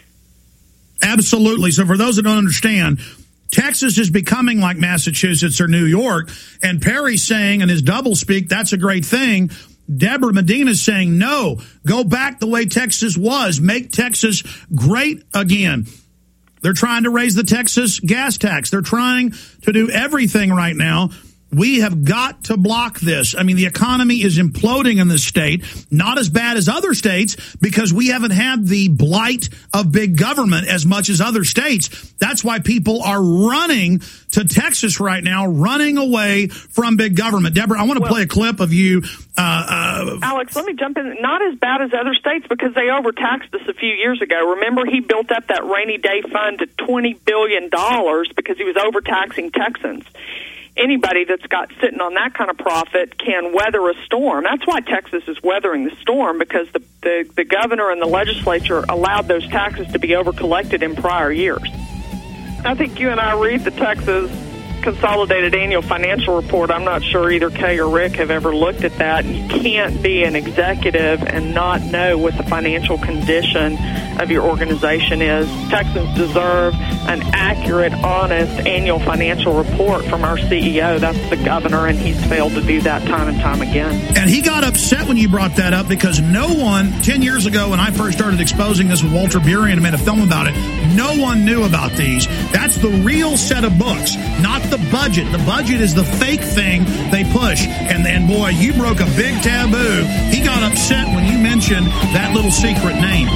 Absolutely. So for those that don't understand, Texas is becoming like Massachusetts or New York, and Perry's saying in his doublespeak, that's a great thing. Deborah Medina's saying, no, go back the way Texas was. Make Texas great again. They're trying to raise the Texas gas tax. They're trying to do everything right now. We have got to block this. I mean, the economy is imploding in this state, not as bad as other states because we haven't had the blight of big government as much as other states. That's why people are running to Texas right now, running away from big government. Deborah, I want to play a clip of you. Alex, let me jump in. Not as bad as other states because they overtaxed us a few years ago. Remember, he built up that rainy day fund to $20 billion because he was overtaxing Texans. Anybody that's got sitting on that kind of profit can weather a storm. That's why Texas is weathering the storm, because the governor and the legislature allowed those taxes to be overcollected in prior years. I think you and I read the Texas Consolidated Annual Financial Report. I'm not sure either Kay or Rick have ever looked at that. You can't be an executive and not know what the financial condition of your organization is. Texans deserve an accurate, honest annual financial report from our CEO. That's the governor, and he's failed to do that time and time again. And he got upset when you brought that up because no one, 10 years ago when I first started exposing this with Walter Burien and made a film about it, no one knew about these. That's the real set of books, not the budget. The budget is the fake thing they push. And boy, you broke a big taboo. He got upset when you mentioned that little secret name.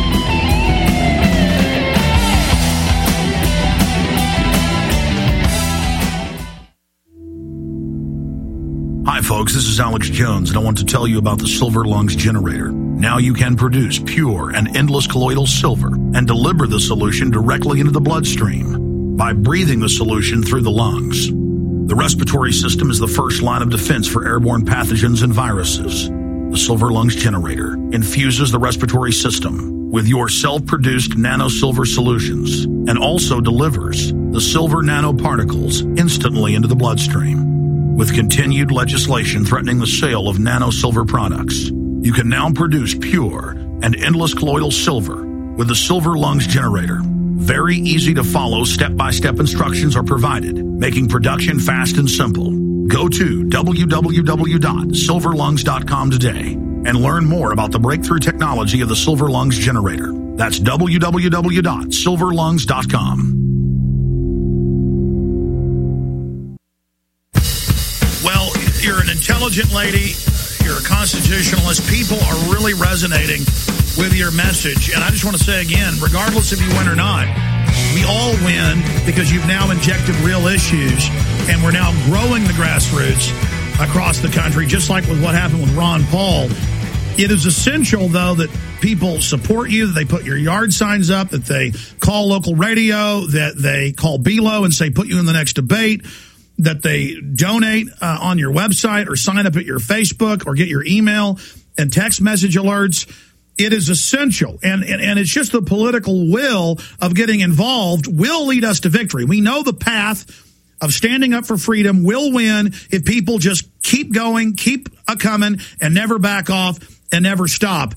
Hi, folks. folks, this is Alex Jones, and I want to tell you about the Silver Lungs generator. Now you can produce pure and endless colloidal silver and deliver the solution directly into the bloodstream by breathing the solution through the lungs. The respiratory system is the first line of defense for airborne pathogens and viruses. The Silver Lungs generator infuses the respiratory system with your self-produced nano-silver solutions and also delivers the silver nanoparticles instantly into the bloodstream. With continued legislation threatening the sale of nano-silver products, you can now produce pure and endless colloidal silver with the Silver Lungs generator. Very easy to follow step-by-step instructions are provided, making production fast and simple. Go to www.silverlungs.com today and learn more about the breakthrough technology of the Silver Lungs generator. That's www.silverlungs.com. Well, you're an intelligent lady. You're a constitutionalist. People are really resonating with your message. And I just want to say again, regardless if you win or not, we all win because you've now injected real issues, and we're now growing the grassroots across the country, just like with what happened with Ron Paul. It is essential, though, that people support you, that they put your yard signs up, that they call local radio, that they call BELO and say, put you in the next debate, that they donate on your website or sign up at your Facebook or get your email and text message alerts. It is essential, and it's just the political will of getting involved will lead us to victory. We know the path of standing up for freedom will win if people just keep going, keep coming, and never back off and never stop.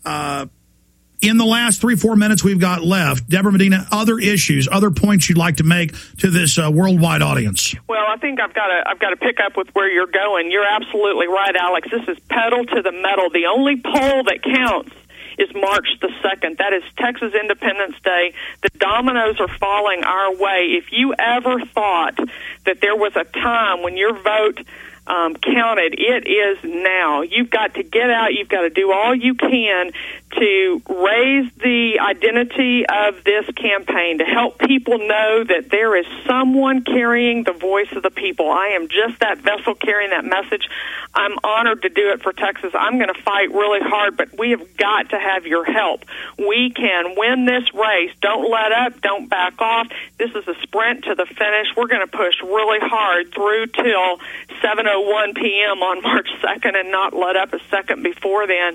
In the last 3-4 minutes we've got left, Deborah Medina, other issues, other points you'd like to make to this worldwide audience? Well, I think I've got to pick up with where you're going. You're absolutely right, Alex. This is pedal to the metal. The only poll that counts is March the 2nd. That is Texas Independence Day. The dominoes are falling our way. If you ever thought that there was a time when your vote counted, it is now. You've got to get out. You've got to do all you can to raise the identity of this campaign, to help people know that there is someone carrying the voice of the people. I am just that vessel carrying that message. I'm honored to do it for Texas. I'm going to fight really hard, but we have got to have your help. We can win this race. Don't let up. Don't back off. This is a sprint to the finish. We're going to push really hard through till 7:01 p.m. on March 2nd and not let up a second before then.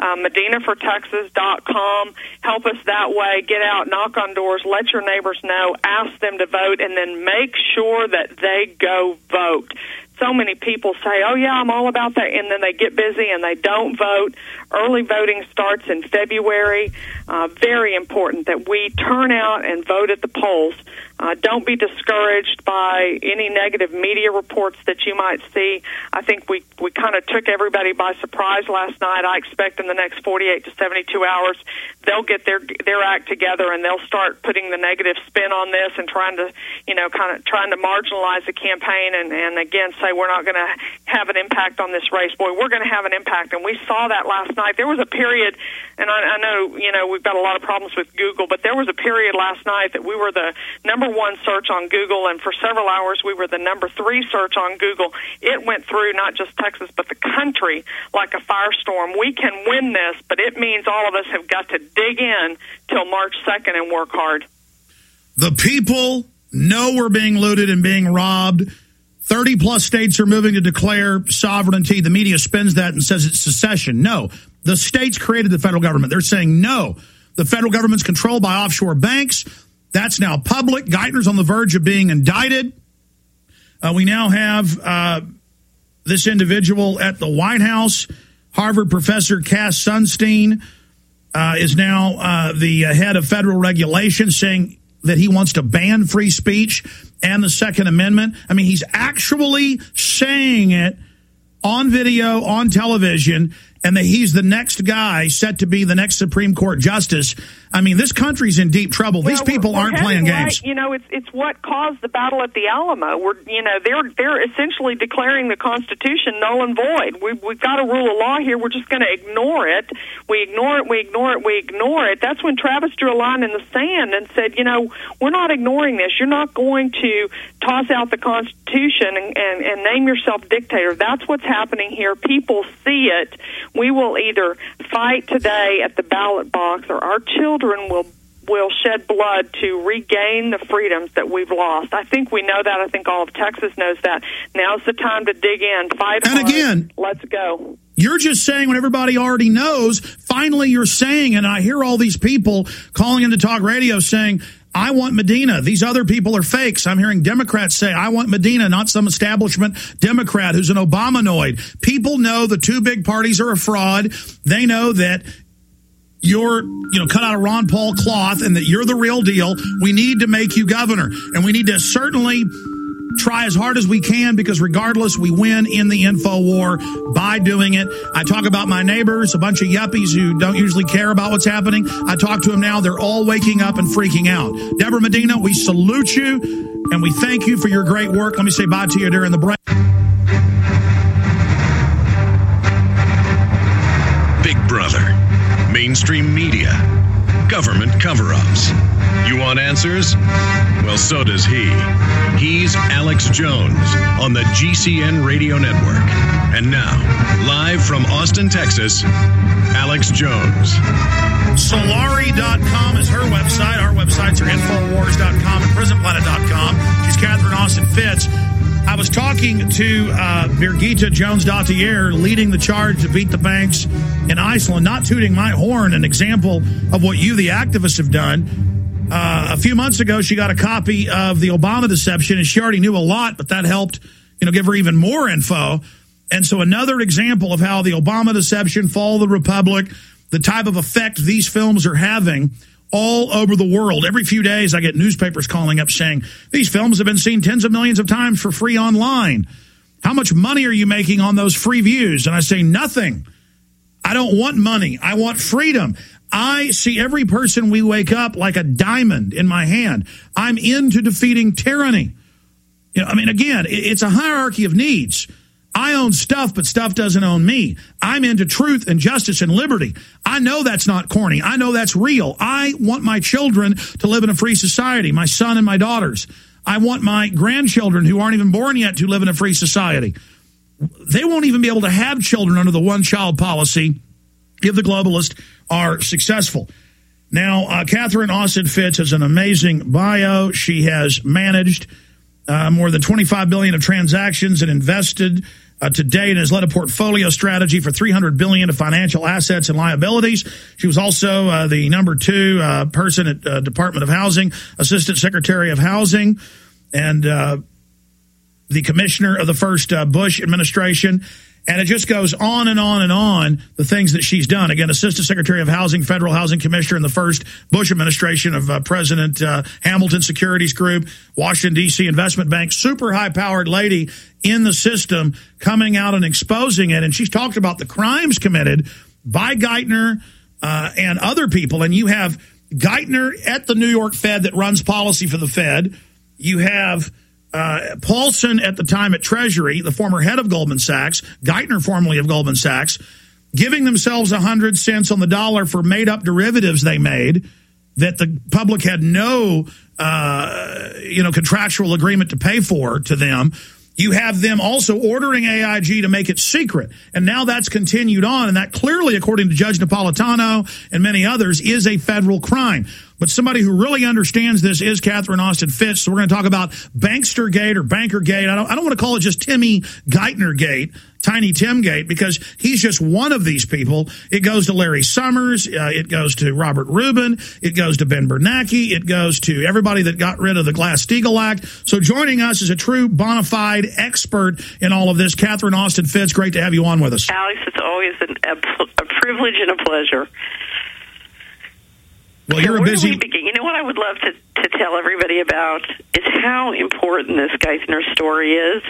MedinaForTexas.com. Help us that way. Get out, knock on doors, let your neighbors know, ask them to vote, and then make sure that they go vote. So many people say, oh, yeah, I'm all about that, and then they get busy and they don't vote. Early voting starts in February. Very important that we turn out and vote at the polls. Don't be discouraged by any negative media reports that you might see. I think we kind of took everybody by surprise last night. I expect in the next 48 to 72 hours they'll get their act together and they'll start putting the negative spin on this and trying to marginalize the campaign and again say we're not going to have an impact on this race. Boy, we're going to have an impact, and we saw that last night. There was a period, and I know we've got a lot of problems with Google, but there was a period last night that we were the number one search on Google, and for several hours we were the number 3 search on Google. It went through not just Texas but the country like a firestorm. We can win this, but it means all of us have got to dig in till March 2nd and work hard. The people know we're being looted and being robbed. 30-plus states are moving to declare sovereignty. The media spins that and says it's secession. No, the states created the federal government. They're saying no. The federal government's controlled by offshore banks. That's now public. Geithner's on the verge of being indicted. We now have this individual at the White House. Harvard professor Cass Sunstein is now the head of federal regulation, saying that he wants to ban free speech and the Second Amendment. I mean, he's actually saying it on video, on television, and that he's the next guy set to be the next Supreme Court justice. I mean, this country's in deep trouble. These people aren't playing games. Right, it's what caused the battle at the Alamo. They're essentially declaring the Constitution null and void. We've got a rule of law here. We're just going to ignore it. We ignore it. That's when Travis drew a line in the sand and said, we're not ignoring this. You're not going to toss out the Constitution and name yourself dictator. That's what's happening here. People see it. We will either fight today at the ballot box, or our children will shed blood to regain the freedoms that we've lost. I think we know that. I think all of Texas knows that. Now's the time to dig in, fight hard. And again, let's go. You're just saying what everybody already knows. Finally, you're saying, and I hear all these people calling into talk radio saying, I want Medina. These other people are fakes. I'm hearing Democrats say, I want Medina, not some establishment Democrat who's an Obamanoid. People know the two big parties are a fraud. They know that you're, cut out of Ron Paul cloth and that you're the real deal. We need to make you governor. And we need to certainly try as hard as we can, because regardless, we win in the info war by doing it. I talk about my neighbors, a bunch of yuppies who don't usually care about what's happening. I talk to them now. They're all waking up and freaking out. Deborah Medina, we salute you and we thank you for your great work. Let me say bye to you during the break. Big Brother, mainstream media, government cover-ups. You want answers? Well, so does he. He's Alex Jones on the GCN Radio Network. And now, live from Austin, Texas, Alex Jones. Solari.com is her website. Our websites are Infowars.com and PrisonPlanet.com. She's Catherine Austin Fitts. I was talking to Birgitta Jones-Dottier, leading the charge to beat the banks in Iceland, not tooting my horn, an example of what you, the activists, have done. A few months ago, she got a copy of the Obama deception, and she already knew a lot, but that helped, give her even more info. And so another example of how the Obama deception, Fall of the Republic, the type of effect these films are having all over the world. Every few days, I get newspapers calling up saying, these films have been seen tens of millions of times for free online. How much money are you making on those free views? And I say, nothing. I don't want money. I want freedom. I see every person we wake up like a diamond in my hand. I'm into defeating tyranny. Again, it's a hierarchy of needs. I own stuff, but stuff doesn't own me. I'm into truth and justice and liberty. I know that's not corny. I know that's real. I want my children to live in a free society, my son and my daughters. I want my grandchildren who aren't even born yet to live in a free society. They won't even be able to have children under the one-child policy if the globalists are successful. Now, Catherine Austin Fitts has an amazing bio. She has managed more than $25 billion of transactions and invested to date, and has led a portfolio strategy for $300 billion of financial assets and liabilities. She was also the number 2 person at Department of Housing, Assistant Secretary of Housing, and the commissioner of the first Bush administration. And it just goes on and on and on, the things that she's done. Again, Assistant Secretary of Housing, Federal Housing Commissioner in the first Bush administration of President Hamilton Securities Group, Washington, D.C. Investment Bank, super high-powered lady in the system, coming out and exposing it. And she's talked about the crimes committed by Geithner and other people. And you have Geithner at the New York Fed that runs policy for the Fed. You have Paulson at the time at Treasury, the former head of Goldman Sachs, Geithner formerly of Goldman Sachs, giving themselves 100 cents on the dollar for made-up derivatives they made that the public had no, contractual agreement to pay for to them. You have them also ordering AIG to make it secret. And now that's continued on. And that clearly, according to Judge Napolitano and many others, is a federal crime. But somebody who really understands this is Catherine Austin Fitts. So we're going to talk about Bankstergate or Bankergate. I don't want to call it just Timmy Geithnergate, Tiny Tim Gate, because he's just one of these people. It goes to Larry Summers. It goes to Robert Rubin. It goes to Ben Bernanke. It goes to everybody that got rid of the Glass-Steagall Act. So joining us is a true bona fide expert in all of this, Catherine Austin Fitts. Great to have you on with us. Alex, it's always a privilege and a pleasure. Well, you're a busy... Where do we begin? You know what I would love to tell everybody about is how important this Geithner story is.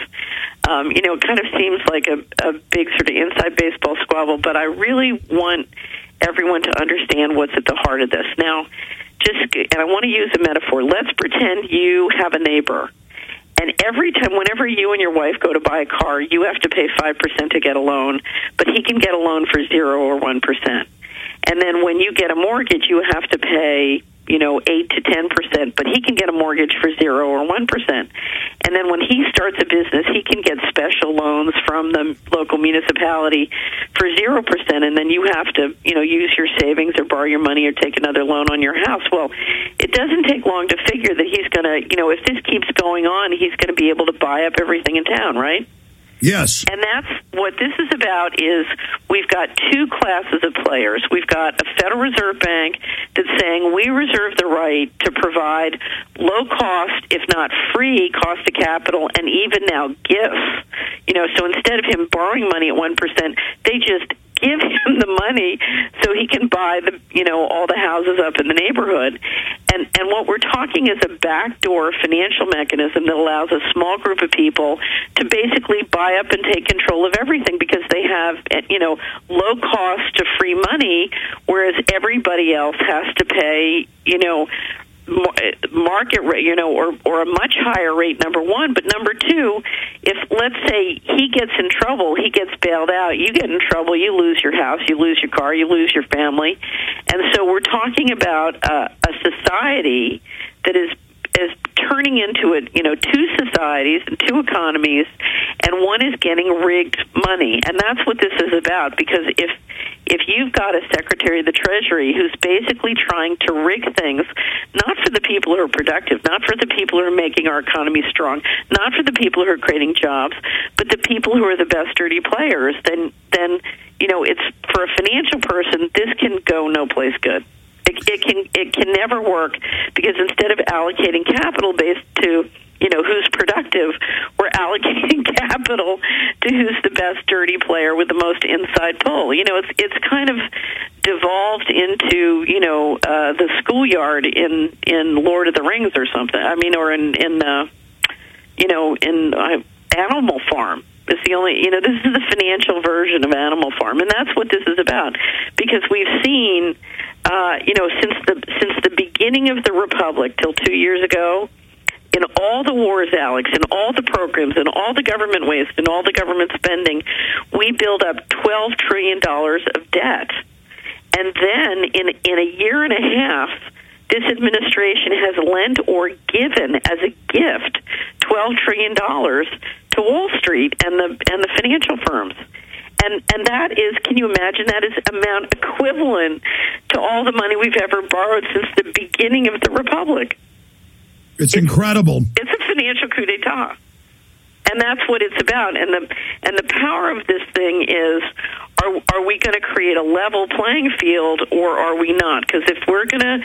It kind of seems like a big sort of inside baseball squabble, but I really want everyone to understand what's at the heart of this. Now, and I want to use a metaphor. Let's pretend you have a neighbor. And every time, whenever you and your wife go to buy a car, you have to pay 5% to get a loan, but he can get a loan for 0 or 1%. And then when you get a mortgage, you have to pay, 8 to 10%, but he can get a mortgage for 0 or 1%. And then when he starts a business, he can get special loans from the local municipality for 0%, and then you have to, use your savings or borrow your money or take another loan on your house. Well, it doesn't take long to figure that he's going to, if this keeps going on, he's going to be able to buy up everything in town, right? Yes. And that's what this is about. Is we've got two classes of players. We've got a Federal Reserve Bank that's saying we reserve the right to provide low cost, if not free, cost of capital, and even now gifts. So instead of him borrowing money at 1%, they just give him the money so he can buy all the houses up in the neighborhood. And what we're talking is a backdoor financial mechanism that allows a small group of people to basically buy up and take control of everything because they have, low cost to free money, whereas everybody else has to pay, market rate, or a much higher rate, number one. But number two, if, let's say, he gets in trouble, he gets bailed out, you get in trouble, you lose your house, you lose your car, you lose your family. And so we're talking about a society that is turning into two societies and two economies, and one is getting rigged money. And that's what this is about, because if you've got a Secretary of the Treasury who's basically trying to rig things, not for the people who are productive, not for the people who are making our economy strong, not for the people who are creating jobs, but the people who are the best dirty players, then it's, for a financial person, this can go no place good. It can never work, because instead of allocating capital based to who's productive, we're allocating capital to who's the best dirty player with the most inside pull. It's kind of devolved into the schoolyard in Lord of the Rings or something. I mean, or in Animal Farm. It's the only, this is the financial version of Animal Farm, and that's what this is about. Because we've seen, since the beginning of the Republic till 2 years ago, in all the wars, Alex, in all the programs, in all the government waste, in all the government spending, we build up $12 trillion of debt. And then in a year and a half, this administration has lent or given as a gift $12 trillion to Wall Street and the financial firms. And that is, can you imagine, that is amount equivalent to all the money we've ever borrowed since the beginning of the Republic. It's incredible. It's a financial coup d'etat. And that's what it's about. And the power of this thing is, are we going to create a level playing field, or are we not? Because if we're going to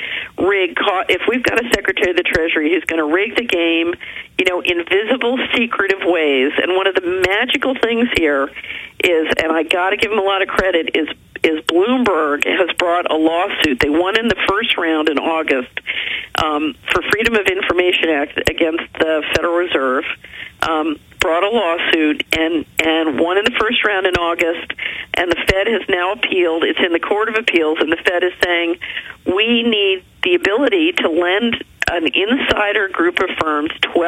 if we've got a Secretary of the Treasury who's going to rig the game, in visible, secretive ways, and one of the magical things here is, and I got to give him a lot of credit, is Bloomberg has brought a lawsuit. They won in the first round in August for Freedom of Information Act against the Federal Reserve. Brought a lawsuit and won in the first round in August, and the Fed has now appealed. It's in the Court of Appeals, and the Fed is saying we need the ability to lend an insider group of firms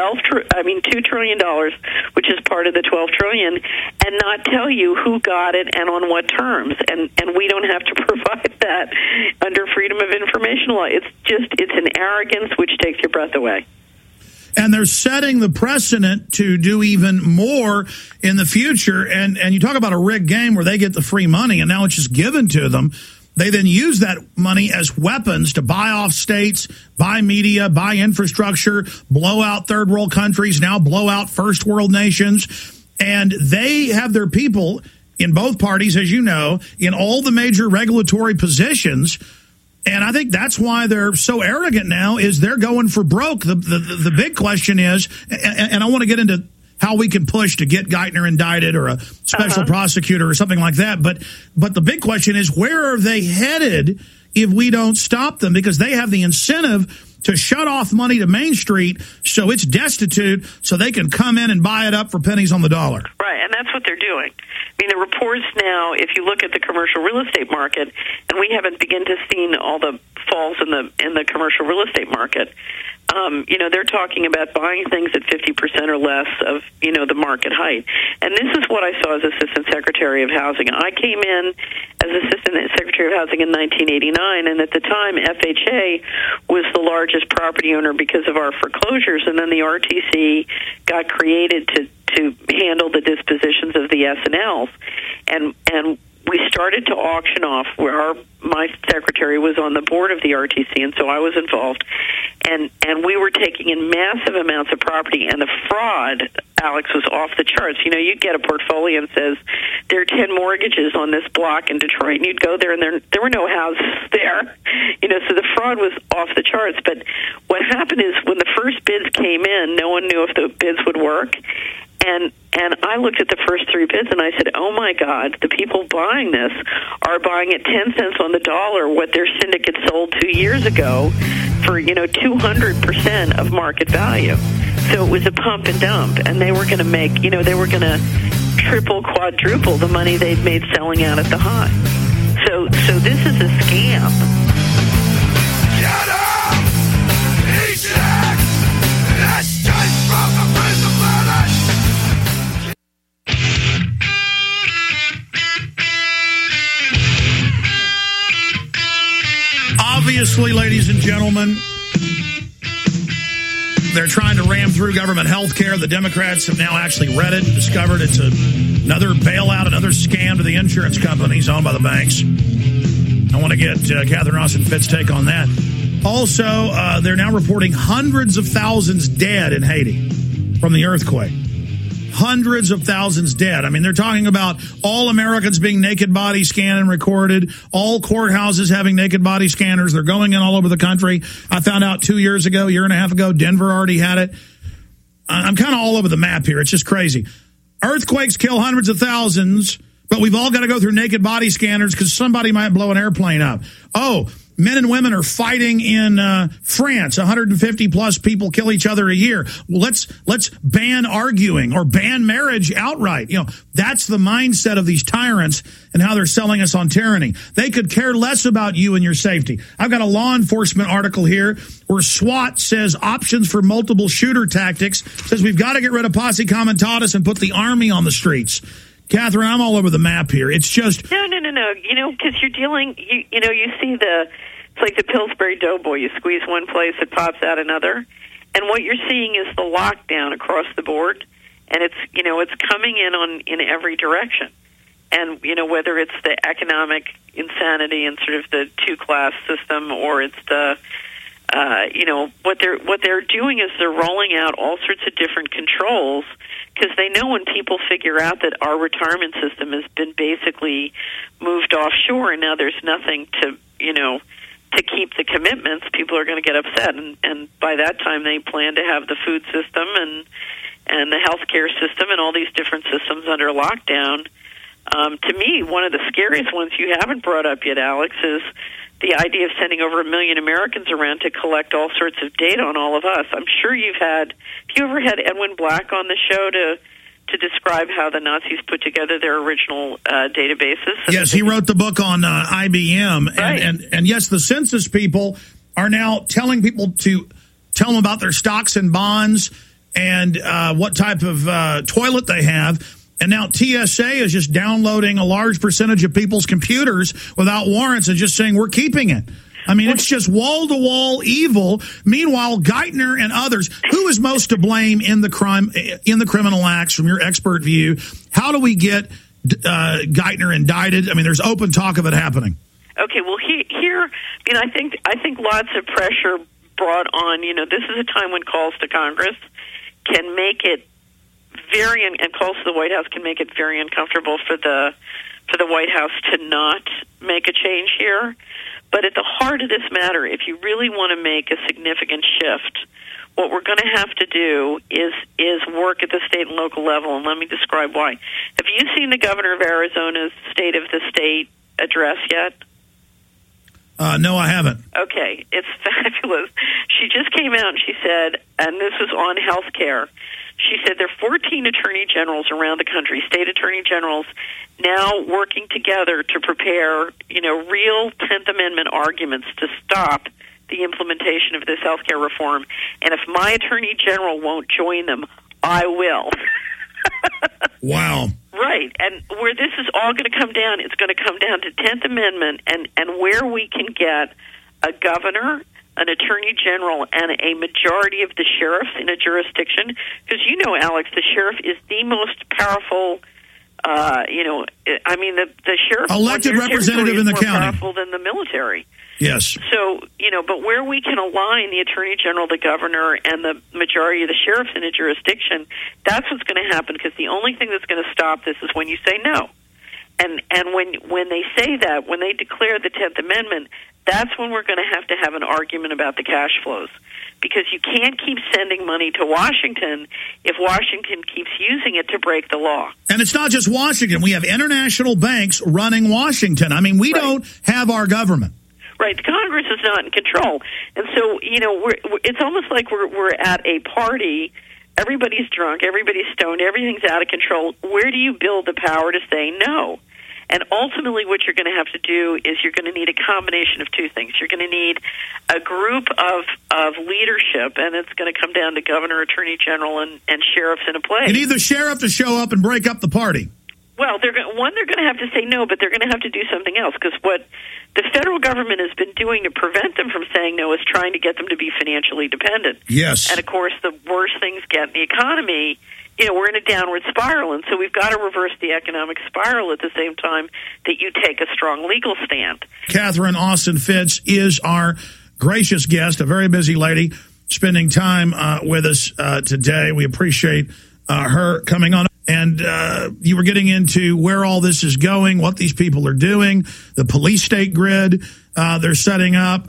$2 trillion, which is part of the $12 trillion, and not tell you who got it and on what terms. And we don't have to provide that under Freedom of Information law. It's an arrogance which takes your breath away. And they're setting the precedent to do even more in the future. And you talk about a rigged game where they get the free money and now it's just given to them. They then use that money as weapons to buy off states, buy media, buy infrastructure, blow out third world countries, now blow out first world nations. And they have their people in both parties, as you know, in all the major regulatory positions. And I think that's why they're so arrogant now, is they're going for broke. The big question is, and I want to get into how we can push to get Geithner indicted or a special prosecutor or something like that. But the big question is, where are they headed if we don't stop them? Because they have the incentive to shut off money to Main Street so it's destitute so they can come in and buy it up for pennies on the dollar. Right, and that's what they're doing. I mean, the reports now, if you look at the commercial real estate market, and we haven't begun to see all the falls in the commercial real estate market, they're talking about buying things at 50% or less of, the market height. And this is what I saw as Assistant Secretary of Housing. I came in as Assistant Secretary of Housing in 1989, and at the time, FHA was the largest property owner because of our foreclosures, and then the RTC got created to handle the dispositions of the S&Ls. And we started to auction off where my secretary was on the board of the RTC, and so I was involved. And we were taking in massive amounts of property, and the fraud, Alex, was off the charts. You'd get a portfolio and says, there are 10 mortgages on this block in Detroit, and you'd go there, and there were no houses there. So the fraud was off the charts. But what happened is when the first bids came in, no one knew if the bids would work. And I looked at the first 3 bids, and I said, oh, my God, the people buying this are buying at 10 cents on the dollar what their syndicate sold 2 years ago for, 200% of market value. So it was a pump and dump, and they were going to make, they were going to triple, quadruple the money they'd made selling out at the high. So this is a scam. Get up! Eject! Escape from the prison planet! Obviously, ladies and gentlemen, they're trying to ram through government health care. The Democrats have now actually read it, discovered it's another bailout, another scam to the insurance companies owned by the banks. I want to get Catherine Austin-Fitts' take on that. Also, they're now reporting hundreds of thousands dead in Haiti from the earthquake. Hundreds of thousands dead. I mean, they're talking about all Americans being naked body scanned and recorded, all courthouses having naked body scanners. They're going in all over the country. I found out 2 years ago, year and a half ago, Denver already had it. I'm kind of all over the map here. It's just crazy. Earthquakes kill hundreds of thousands, but we've all got to go through naked body scanners because somebody might blow an airplane up. Oh, men and women are fighting in France. 150 plus people kill each other a year. Well, let's ban arguing or ban marriage outright. That's the mindset of these tyrants and how they're selling us on tyranny. They could care less about you and your safety. I've got a law enforcement article here where SWAT says options for multiple shooter tactics, says we've got to get rid of posse comitatus and put the army on the streets. Catherine, I'm all over the map here. It's just... No. Because you're dealing... You see it's like the Pillsbury Doughboy. You squeeze one place, it pops out another. And what you're seeing is the lockdown across the board. And it's coming in every direction. And, whether it's the economic insanity and sort of the two-class system, or it's the... what they're doing is they're rolling out all sorts of different controls because they know when people figure out that our retirement system has been basically moved offshore and now there's nothing to keep the commitments, people are going to get upset. And by that time, they plan to have the food system and the healthcare system and all these different systems under lockdown. To me, one of the scariest ones you haven't brought up yet, Alex, is the idea of sending over 1 million Americans around to collect all sorts of data on all of us. I'm sure have you ever had Edwin Black on the show to describe how the Nazis put together their original databases? Yes, he wrote the book on IBM. Right. And yes, the census people are now telling people to tell them about their stocks and bonds and what type of toilet they have. And now TSA is just downloading a large percentage of people's computers without warrants and just saying we're keeping it. I mean, it's just wall-to-wall evil. Meanwhile, Geithner and others, who is most to blame in the criminal acts from your expert view? How do we get Geithner indicted? I mean, there's open talk of it happening. Okay, well, here, I think lots of pressure brought on. This is a time when calls to Congress can make it and calls to the White House can make it very uncomfortable for the White House to not make a change here. But at the heart of this matter, if you really want to make a significant shift, what we're going to have to do is work at the state and local level, and let me describe why. Have you seen the governor of Arizona's State of the State address yet? No, I haven't. Okay, it's fabulous. She just came out and she said, and this was on health care, she said there are 14 attorney generals around the country, state attorney generals, now working together to prepare, real 10th Amendment arguments to stop the implementation of this health care reform. And if my attorney general won't join them, I will. Wow. Right, and where this is all going to come down, it's going to come down to 10th Amendment and where we can get a governor, an attorney general, and a majority of the sheriffs in a jurisdiction. Because Alex, the sheriff is the most powerful, the sheriff... Elected representative in the county. More powerful than the military. Yes. So, but where we can align the attorney general, the governor, and the majority of the sheriffs in a jurisdiction, that's what's going to happen, because the only thing that's going to stop this is when you say no. And when they say that, when they declare the 10th Amendment, that's when we're going to have an argument about the cash flows. Because you can't keep sending money to Washington if Washington keeps using it to break the law. And it's not just Washington. We have international banks running Washington. I mean, we don't have our government. Right, the Congress is not in control, and so it's almost like we're at a party. Everybody's drunk, everybody's stoned, everything's out of control. Where do you build the power to say no? And ultimately, what you're going to have to do is you're going to need a combination of two things. You're going to need a group of leadership, and it's going to come down to governor, attorney general, and sheriffs in a place. You need the sheriff to show up and break up the party. Well, they're going to have to say no, but they're going to have to do something else, because what the federal government has been doing to prevent them from saying no is trying to get them to be financially dependent. Yes. And, of course, the worse things get in the economy, we're in a downward spiral, and so we've got to reverse the economic spiral at the same time that you take a strong legal stand. Catherine Austin Fitts is our gracious guest, a very busy lady, spending time with us today. We appreciate her coming on. And you were getting into where all this is going, what these people are doing, the police state grid they're setting up,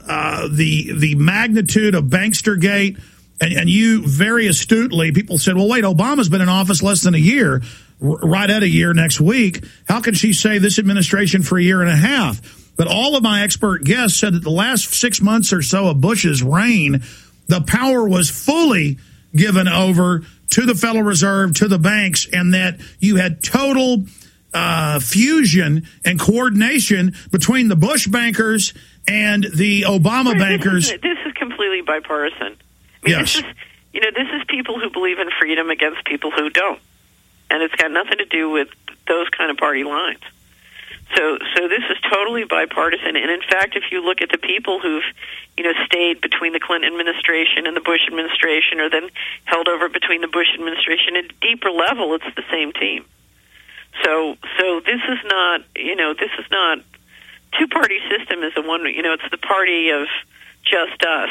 the magnitude of Bankstergate. And you very astutely, people said, well, wait, Obama's been in office less than a year, right at a year next week. How can she say this administration for a year and a half? But all of my expert guests said that the last 6 months or so of Bush's reign, the power was fully given over to the Federal Reserve, to the banks, and that you had total fusion and coordination between the Bush bankers and the Obama bankers. This is completely bipartisan. Yes. This is people who believe in freedom against people who don't. And it's got nothing to do with those kind of party lines. So this is totally bipartisan. And in fact, if you look at the people who've, stayed between the Clinton administration and the Bush administration, or then held over between the Bush administration, at a deeper level, it's the same team. So this is not, two-party system is the one, it's the party of just us.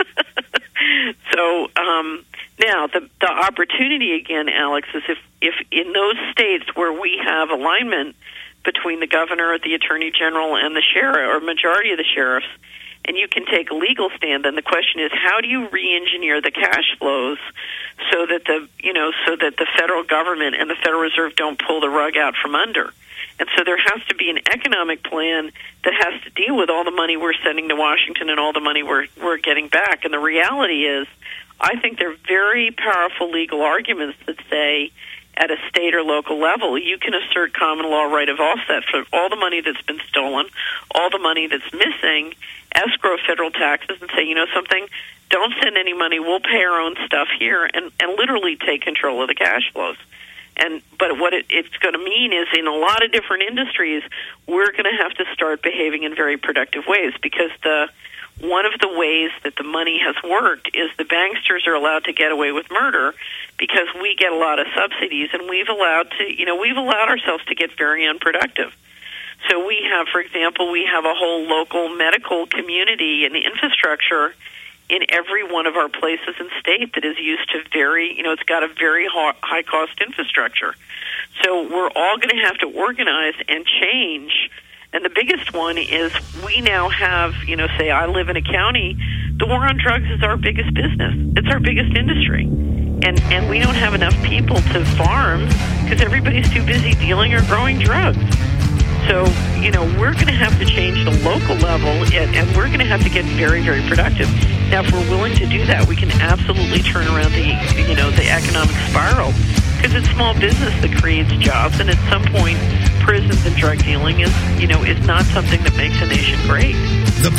So now the opportunity again, Alex, is if in those states where we have alignment between the governor, the attorney general, and the sheriff, or majority of the sheriffs, and you can take a legal stand, then the question is, how do you re-engineer the cash flows so that the federal government and the Federal Reserve don't pull the rug out from under? And so there has to be an economic plan that has to deal with all the money we're sending to Washington and all the money we're getting back. And the reality is, I think there are very powerful legal arguments that say, at a state or local level, you can assert common law right of offset for all the money that's been stolen, all the money that's missing, escrow federal taxes, and say, something, don't send any money, we'll pay our own stuff here, and literally take control of the cash flows. But what it's going to mean is, in a lot of different industries, we're going to have to start behaving in very productive ways, because one of the ways that the money has worked is the banksters are allowed to get away with murder because we get a lot of subsidies, and we've allowed ourselves to get very unproductive. So we have, for example, a whole local medical community and infrastructure in every one of our places and state that is used to it's got a very high cost infrastructure. So we're all going to have to organize and change. And the biggest one is we now have, say I live in a county, the war on drugs is our biggest business. It's our biggest industry. And we don't have enough people to farm because everybody's too busy dealing or growing drugs. so, we're going to have to change the local level, and we're going to have to get very, very productive. Now, if we're willing to do that, we can absolutely turn around the economic spiral, because it's small business that creates jobs, and at some point, prisons and drug dealing is not something that makes a nation great. The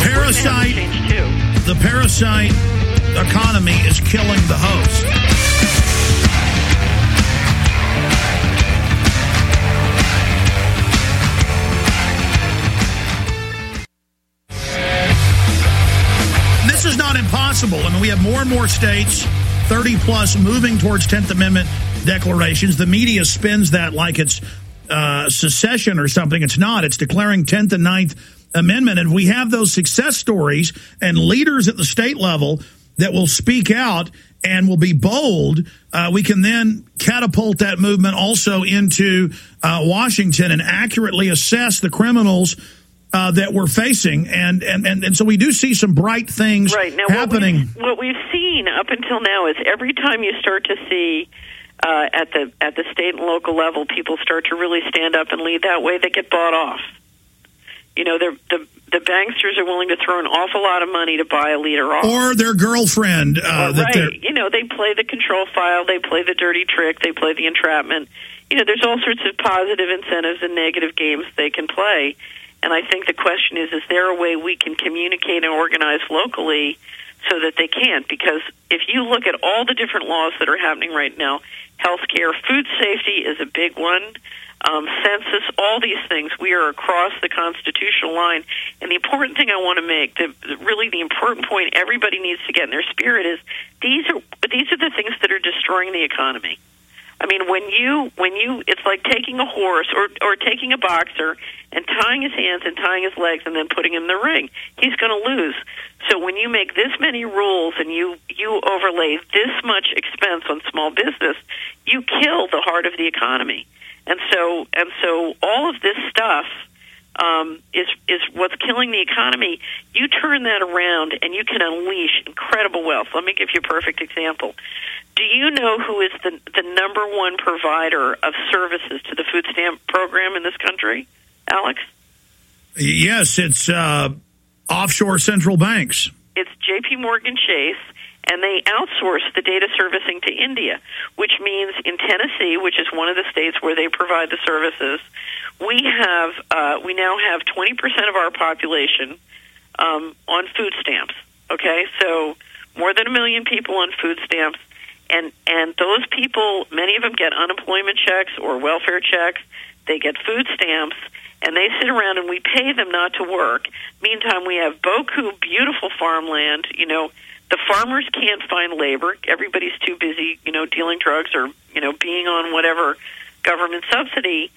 parasite economy is killing the host. This is not impossible. I mean, we have more and more states, 30 plus, moving towards 10th Amendment declarations. The media spins that like it's secession or something. It's not. It's declaring 10th and 9th Amendment. And we have those success stories and leaders at the state level that will speak out and will be bold. We can then catapult that movement also into Washington and accurately assess the criminals that we're facing, and so we do see some bright things happening. What we've seen up until now is every time you start to see at the state and local level, people start to really stand up and lead that way, they get bought off. The banksters are willing to throw an awful lot of money to buy a leader off, or their girlfriend. Right? They play the control file, they play the dirty trick, they play the entrapment. There's all sorts of positive incentives and negative games they can play. And I think the question is there a way we can communicate and organize locally so that they can't? Because if you look at all the different laws that are happening right now, healthcare, food safety is a big one, census, all these things, we are across the constitutional line. And the important thing I want to make, the important point everybody needs to get in their spirit is these are the things that are destroying the economy. I mean, when you, it's like taking a horse or taking a boxer and tying his hands and tying his legs and then putting him in the ring. He's going to lose. So when you make this many rules and you overlay this much expense on small business, you kill the heart of the economy. And so all of this stuff is what's killing the economy. You turn that around and you can unleash incredible wealth. Let me give you a perfect example. Do you know who is the number one provider of services to the food stamp program in this country, Alex? Yes, it's offshore central banks. It's J.P. Morgan Chase, and they outsource the data servicing to India, which means in Tennessee, which is one of the states where they provide the services, we now have 20% of our population on food stamps. Okay, so more than 1 million people on food stamps. And those people, many of them get unemployment checks or welfare checks. They get food stamps, and they sit around and we pay them not to work. Meantime, we have beaucoup, beautiful farmland. The farmers can't find labor. Everybody's too busy, dealing drugs or, being on whatever government subsidy.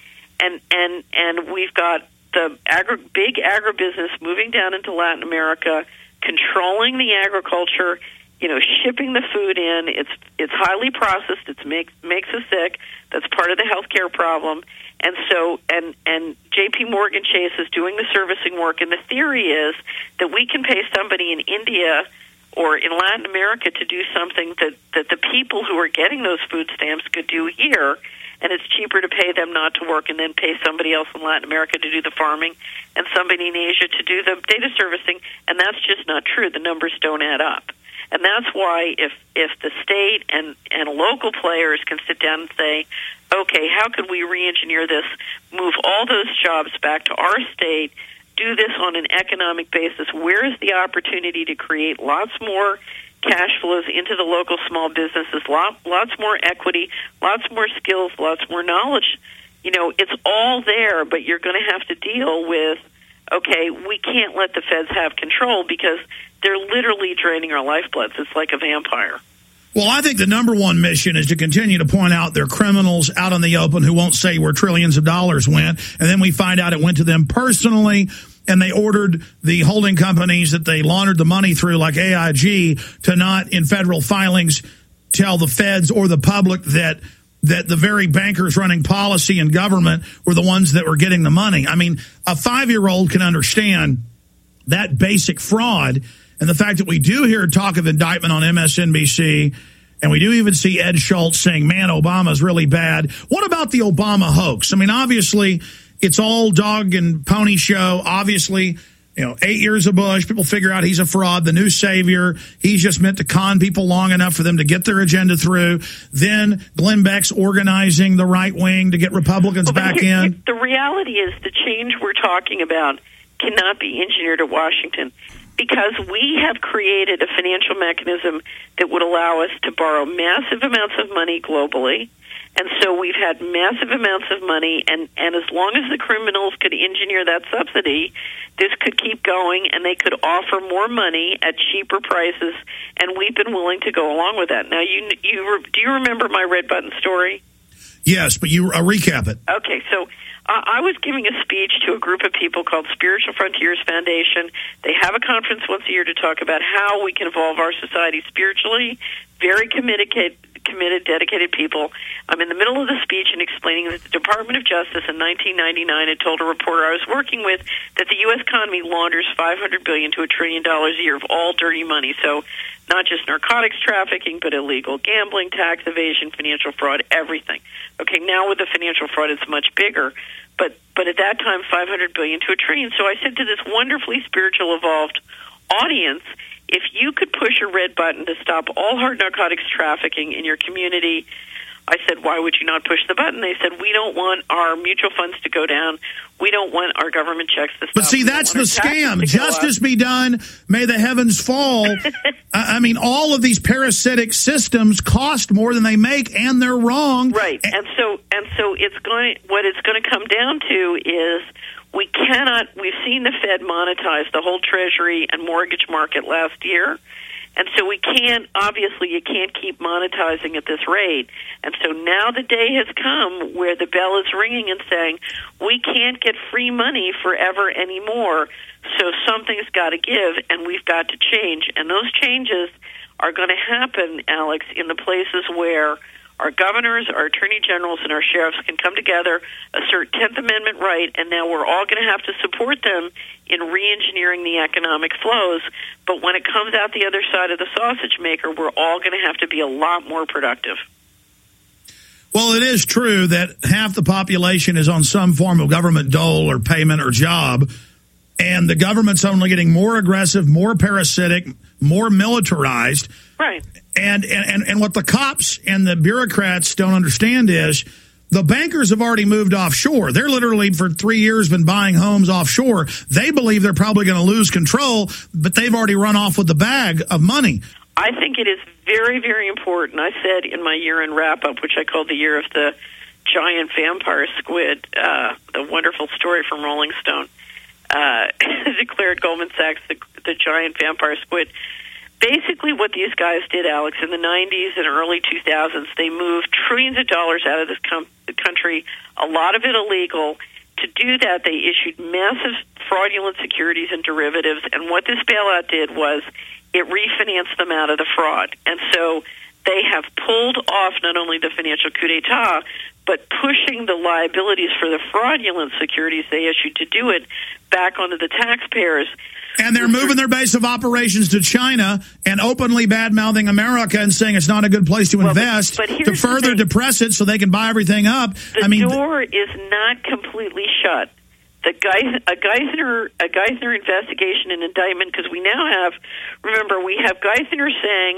And we've got the big agribusiness moving down into Latin America, controlling the agriculture, shipping the food in. It's highly processed. It makes us sick. That's part of the healthcare problem. And so, and J.P. Morgan Chase is doing the servicing work. And the theory is that we can pay somebody in India or in Latin America to do something that the people who are getting those food stamps could do here. And it's cheaper to pay them not to work and then pay somebody else in Latin America to do the farming and somebody in Asia to do the data servicing. And that's just not true. The numbers don't add up. And that's why if the state and local players can sit down and say, okay, how could we re-engineer this, move all those jobs back to our state, do this on an economic basis, where is the opportunity to create lots more cash flows into the local small businesses, lots more equity, lots more skills, lots more knowledge. It's all there, but you're going to have to deal with, okay, we can't let the feds have control because they're literally draining our lifebloods. It's like a vampire. Well, I think the number one mission is to continue to point out they're criminals out in the open who won't say where trillions of dollars went, and then we find out it went to them personally, and they ordered the holding companies that they laundered the money through, like AIG, to not, in federal filings, tell the feds or the public that the very bankers running policy and government were the ones that were getting the money. I mean, a 5-year-old can understand that basic fraud. And the fact that we do hear talk of indictment on MSNBC, and we do even see Ed Schultz saying, man, Obama's really bad. What about the Obama hoax? I mean, obviously, it's all dog and pony show. Obviously, 8 years of Bush, people figure out he's a fraud, the new savior. He's just meant to con people long enough for them to get their agenda through. Then Glenn Beck's organizing the right wing to get Republicans back in. The reality is the change we're talking about cannot be engineered at Washington, because we have created a financial mechanism that would allow us to borrow massive amounts of money globally. And so we've had massive amounts of money, and as long as the criminals could engineer that subsidy, this could keep going, and they could offer more money at cheaper prices, and we've been willing to go along with that. Now, do you remember my red button story? Yes, but you recap it. Okay, so I was giving a speech to a group of people called Spiritual Frontiers Foundation. They have a conference once a year to talk about how we can evolve our society spiritually. Very committed, dedicated people. I'm in the middle of the speech and explaining that the Department of Justice in 1999 had told a reporter I was working with that the U.S. economy launders $500 billion to $1 trillion a year of all dirty money. So not just narcotics trafficking, but illegal gambling, tax evasion, financial fraud, everything. Okay, now with the financial fraud, it's much bigger. But at that time, $500 billion to $1 trillion. So I said to this wonderfully spiritual, evolved audience, if you could push a red button to stop all hard narcotics trafficking in your community, I said, why would you not push the button? They said, we don't want our mutual funds to go down. We don't want our government checks to stop. But see, that's the scam. Justice be done. May the heavens fall. I mean, all of these parasitic systems cost more than they make, and they're wrong. Right. And so what it's going to come down to is we've seen the Fed monetize the whole Treasury and mortgage market last year. And so you can't keep monetizing at this rate. And so now the day has come where the bell is ringing and saying, we can't get free money forever anymore, so something's got to give, and we've got to change. And those changes are going to happen, Alex, in the places where our governors, our attorney generals, and our sheriffs can come together, assert 10th Amendment right, and now we're all going to have to support them in re-engineering the economic flows. But when it comes out the other side of the sausage maker, we're all going to have to be a lot more productive. Well, it is true that half the population is on some form of government dole or payment or job, and the government's only getting more aggressive, more parasitic, more militarized. Right. And what the cops and the bureaucrats don't understand is the bankers have already moved offshore. They're literally for 3 years been buying homes offshore. They believe they're probably going to lose control, but they've already run off with the bag of money. I think it is very, very important. I said in my year-end wrap-up, which I called the year of the giant vampire squid, the wonderful story from Rolling Stone, declared Goldman Sachs the giant vampire squid. Basically what these guys did, Alex, in the 90s and early 2000s, they moved trillions of dollars out of this country, a lot of it illegal. To do that, they issued massive fraudulent securities and derivatives, and what this bailout did was it refinanced them out of the fraud. And so they have pulled off not only the financial coup d'etat, but pushing the liabilities for the fraudulent securities they issued to do it back onto the taxpayers. And they're moving their base of operations to China and openly bad-mouthing America and saying it's not a good place to invest to further depress it so they can buy everything up. The door is not completely shut. A Geithner investigation and indictment, because we have Geithner saying,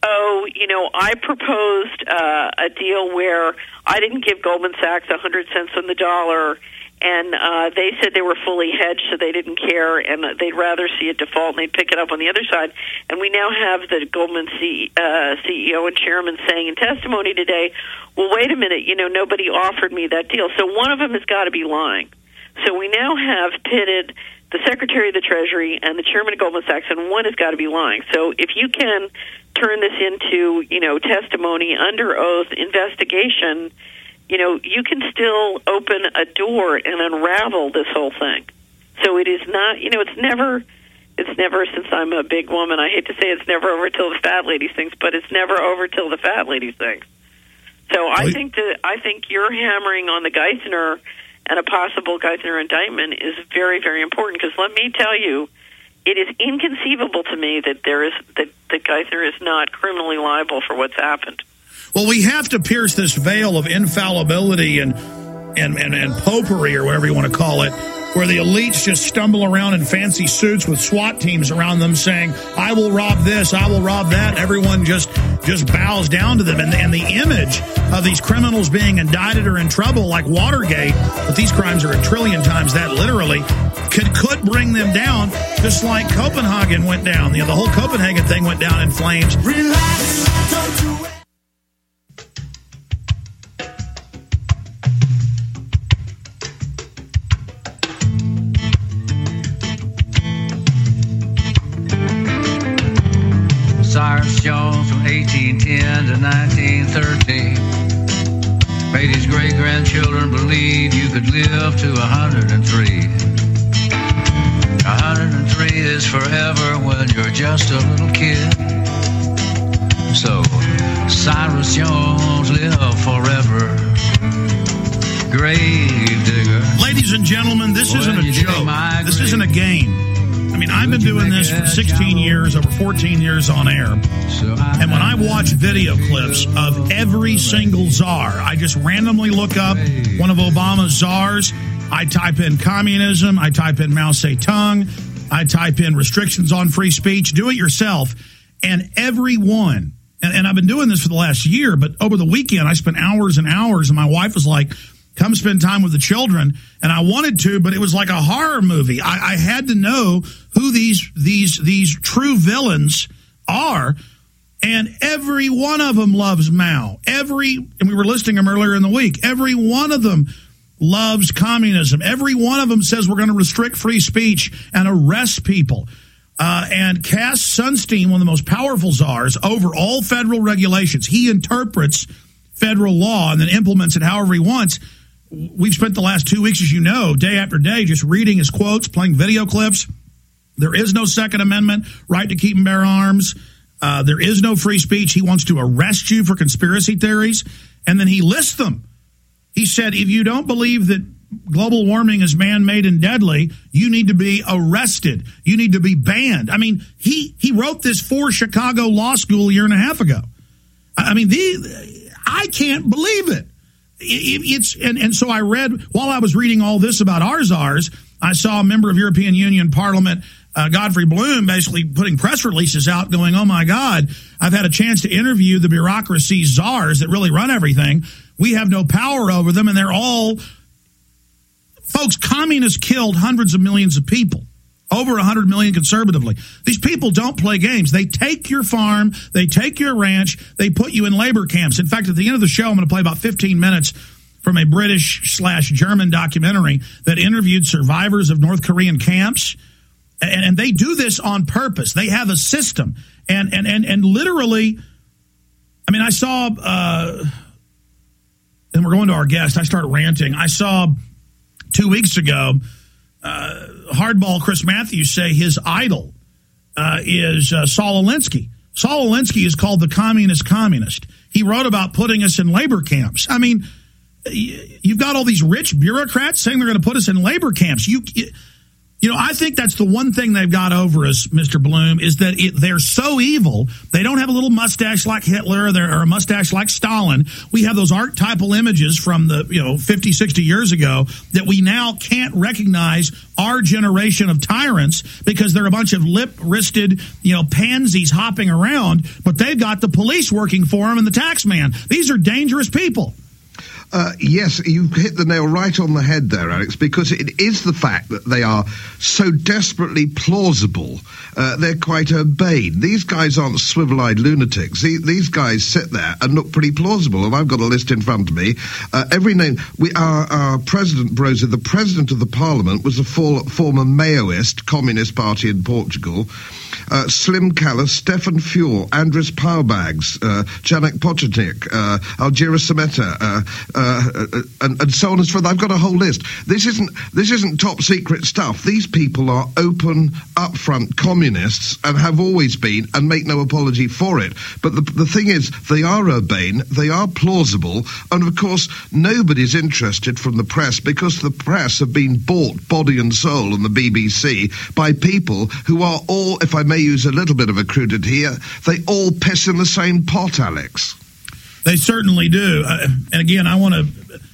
I proposed a deal where I didn't give Goldman Sachs 100 cents on the dollar, and they said they were fully hedged, so they didn't care, and they'd rather see a default, and they'd pick it up on the other side. And we now have the Goldman CEO and chairman saying in testimony today, well, wait a minute, nobody offered me that deal. So one of them has got to be lying. So we now have pitted the Secretary of the Treasury and the chairman of Goldman Sachs, and one has got to be lying. So if you can turn this into, testimony, under oath, investigation, you can still open a door and unravel this whole thing. So it is not, it's never, since I'm a big woman, I hate to say it's never over till the fat lady sings, but it's never over till the fat lady sings. So I think you're hammering on the Geithner and a possible Geithner indictment is very, very important, because let me tell you, it is inconceivable to me that that Geithner is not criminally liable for what's happened. Well, we have to pierce this veil of infallibility and and popery, or whatever you want to call it, where the elites just stumble around in fancy suits with SWAT teams around them saying, I will rob this, I will rob that. Everyone just bows down to them. And the image of these criminals being indicted or in trouble like Watergate, but these crimes are a trillion times that literally, could bring them down, just like Copenhagen went down. The whole Copenhagen thing went down in flames. Relax, don't do it. Cyrus Jones from 1810 to 1913 made his great-grandchildren believe you could live to 103. 103 is forever when you're just a little kid. So, Cyrus Jones, live forever. Grave digger. Ladies and gentlemen, this isn't a joke. This isn't a game. I mean, I've been doing this for 16 years, over 14 years on air. And when I watch video clips of every single czar, I just randomly look up one of Obama's czars. I type in communism. I type in Mao Zedong. I type in restrictions on free speech. Do it yourself. And every one, and I've been doing this for the last year, but over the weekend, I spent hours and hours, and my wife was like, come spend time with the children. And I wanted to, but it was like a horror movie. I had to know who these true villains are. And every one of them loves Mao. And we were listing them earlier in the week. Every one of them loves communism. Every one of them says we're going to restrict free speech and arrest people. And Cass Sunstein, one of the most powerful czars, over all federal regulations. He interprets federal law and then implements it however he wants. We've spent the last 2 weeks, as you know, day after day, just reading his quotes, playing video clips. There is no Second Amendment right to keep and bear arms. There is no free speech. He wants to arrest you for conspiracy theories. And then he lists them. He said, if you don't believe that global warming is man-made and deadly, you need to be arrested. You need to be banned. I mean, he wrote this for Chicago Law School a year and a half ago. I mean, I can't believe it. And so I read, while I was reading all this about our czars, I saw a member of European Union Parliament, Godfrey Bloom, basically putting press releases out going, oh my God, I've had a chance to interview the bureaucracy czars that really run everything. We have no power over them, and they're all, folks, communists killed hundreds of millions of people. Over 100 million conservatively. These people don't play games. They take your farm, they take your ranch, they put you in labor camps. In fact, at the end of the show, I'm going to play about 15 minutes from a British/German documentary that interviewed survivors of North Korean camps. And they do this on purpose. They have a system. And literally, I mean, I saw, and we're going to our guest, I started ranting. I saw 2 weeks ago, Hardball Chris Matthews say his idol is Saul Alinsky. Saul Alinsky is called the communist. He wrote about putting us in labor camps. I mean, you've got all these rich bureaucrats saying they're going to put us in labor camps. You know, I think that's the one thing they've got over us, Mr. Bloom, is that they're so evil. They don't have a little mustache like Hitler or a mustache like Stalin. We have those archetypal images from the 50, 60 years ago that we now can't recognize our generation of tyrants because they're a bunch of lip-wristed, pansies hopping around, but they've got the police working for them and the tax man. These are dangerous people. Yes, you've hit the nail right on the head there, Alex, because it is the fact that they are so desperately plausible. They're quite urbane. These guys aren't swivel-eyed lunatics. These guys sit there and look pretty plausible, and I've got a list in front of me. Every name, our President Broza, the President of the Parliament, was a former Maoist Communist Party in Portugal. Slim Callas, Stefan Fuel, Andris Paubags, Janek Potocnik, Algira Sameta, and so on and so forth. I've got a whole list. This isn't top secret stuff. These people are open, upfront communists and have always been, and make no apology for it. But the thing is, they are urbane, they are plausible, and of course, nobody's interested from the press because the press have been bought body and soul in the BBC by people who are all, if I may use a little bit of a crudity here, they all piss in the same pot, Alex. They certainly do. And again, I want to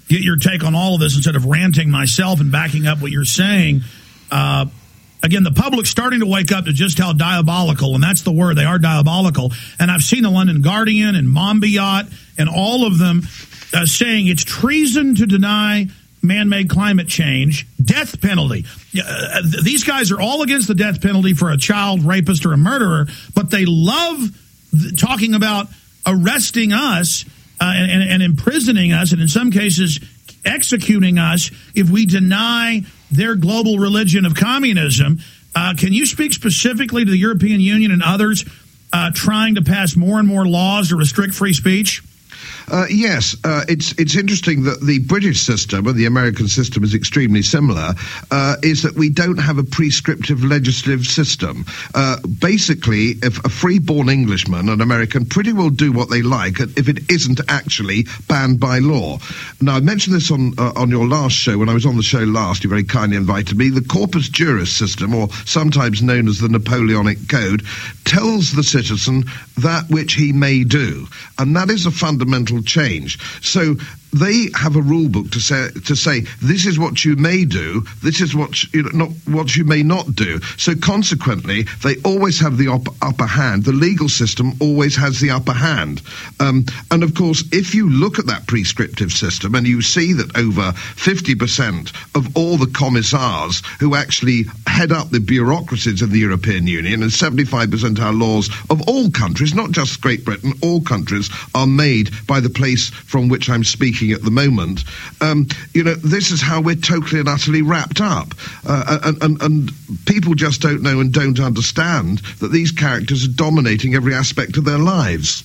get your take on all of this instead of ranting myself and backing up what you're saying. Again, the public's starting to wake up to just how diabolical, and that's the word, they are diabolical. And I've seen the London Guardian and Monbiot and all of them saying it's treason to deny man-made climate change, death penalty. These guys are all against the death penalty for a child rapist or a murderer, but they love talking about arresting us and imprisoning us, and in some cases executing us if we deny their global religion of communism. Can you speak specifically to the European Union and others trying to pass more and more laws to restrict free speech? Yes, it's interesting that the British system and the American system is extremely similar, is that we don't have a prescriptive legislative system. Basically, if a free-born Englishman, an American, pretty well do what they like if it isn't actually banned by law. Now, I mentioned this on your last show. When I was on the show last, you very kindly invited me. The corpus juris system, or sometimes known as the Napoleonic Code, tells the citizen that which he may do, and that is a fundamental change. So they have a rule book to say this is what you may do, this is what you may not do. So consequently, they always have the upper hand. The legal system always has the upper hand. And of course, if you look at that prescriptive system and you see that over 50% of all the commissars who actually head up the bureaucracies of the European Union, and 75% of our laws of all countries, not just Great Britain, all countries, are made by the place from which I'm speaking at the moment, this is how we're totally and utterly wrapped up. And people just don't know and don't understand that these characters are dominating every aspect of their lives.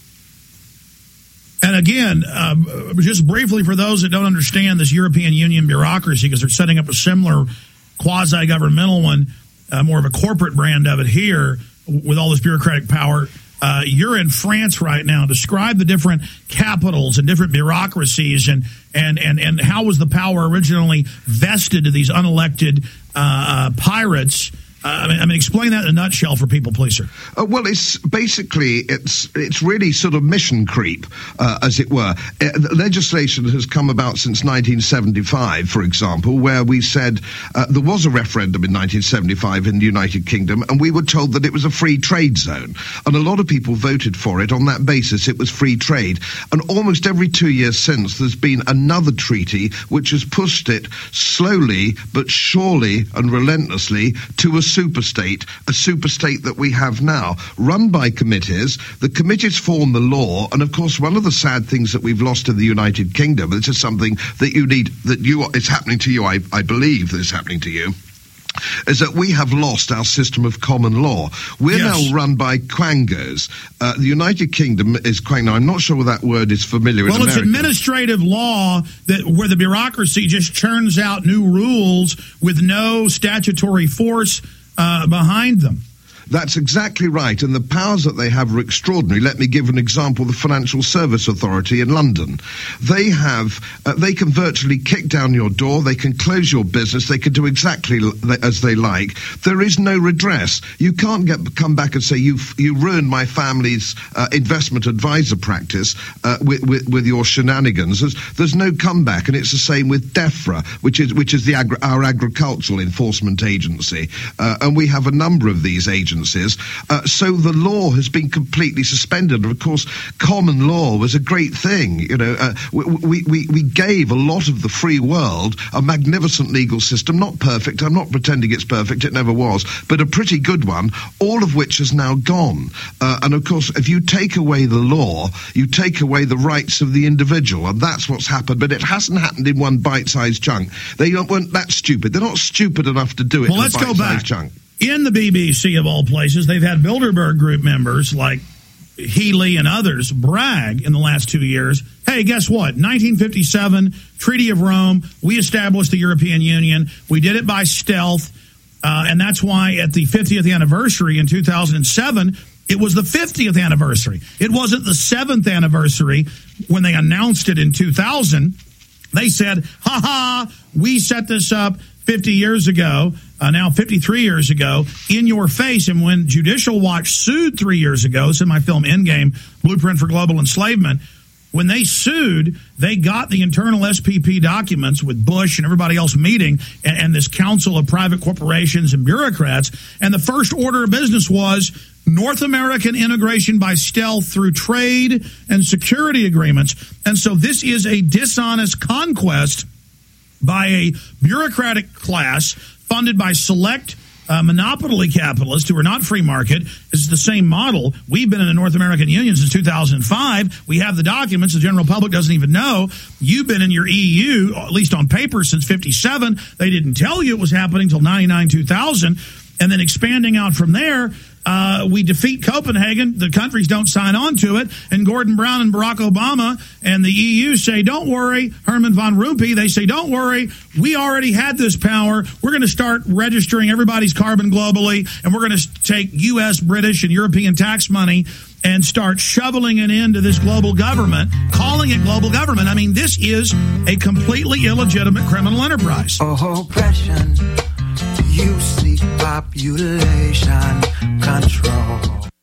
And again, just briefly for those that don't understand this European Union bureaucracy, because they're setting up a similar quasi-governmental one, more of a corporate brand of it here, with all this bureaucratic power. You're in France right now. Describe the different capitals and different bureaucracies, and how was the power originally vested to these unelected pirates? I mean, explain that in a nutshell for people, please, sir. Well, it's really sort of mission creep, as it were. Legislation has come about since 1975, for example, where we said there was a referendum in 1975 in the United Kingdom, and we were told that it was a free trade zone. And a lot of people voted for it on that basis. It was free trade. And almost every 2 years since, there's been another treaty which has pushed it slowly but surely and relentlessly to a super state that we have now, run by committees. The committees form the law, and of course one of the sad things that we've lost in the United Kingdom, this is something that it's happening to you, I believe that it's happening to you, is that we have lost our system of common law. We're now run by quangos. The United Kingdom is quango. I'm not sure whether that word is familiar in America. Well, it's administrative law where the bureaucracy just churns out new rules with no statutory force behind them. That's exactly right, and the powers that they have are extraordinary. Let me give an example. The Financial Service Authority in London. They can virtually kick down your door, they can close your business, they can do exactly as they like. There is no redress. You can't come back and say, you ruined my family's investment advisor practice with your shenanigans. There's no comeback, and it's the same with DEFRA, which is our agricultural enforcement agency. And we have a number of these agencies. So the law has been completely suspended. And of course, common law was a great thing. We gave a lot of the free world a magnificent legal system, not perfect. I'm not pretending it's perfect. It never was, but a pretty good one, all of which has now gone. And of course, if you take away the law, you take away the rights of the individual, and that's what's happened. But it hasn't happened in one bite-sized chunk. They weren't that stupid. They're not stupid enough to do it in a bite-sized chunk. In the BBC, of all places, they've had Bilderberg Group members like Healy and others brag in the last 2 years, hey, guess what? 1957, Treaty of Rome, we established the European Union. We did it by stealth, and that's why at the 50th anniversary in 2007, it was the 50th anniversary. It wasn't the 7th anniversary when they announced it in 2000. They said, ha-ha, we set this up 50 years ago, now 53 years ago, in your face. And when Judicial Watch sued 3 years ago, this is my film Endgame, Blueprint for Global Enslavement, when they sued, they got the internal SPP documents with Bush and everybody else meeting and this council of private corporations and bureaucrats. And the first order of business was North American integration by stealth through trade and security agreements. And so this is a dishonest conquest by a bureaucratic class funded by select monopoly capitalists who are not free market. It's the same model. We've been in the North American Union since 2005. We have the documents. The general public doesn't even know. You've been in your EU, at least on paper, since 57. They didn't tell you it was happening until 99, 2000. And then expanding out from there, we defeat Copenhagen. The countries don't sign on to it. And Gordon Brown and Barack Obama and the EU say, don't worry. Herman von Rompuy, they say, don't worry. We already had this power. We're going to start registering everybody's carbon globally. And we're going to take U.S., British, and European tax money and start shoveling it into this global government, calling it global government. I mean, this is a completely illegitimate criminal enterprise. Oppression. You seek population control.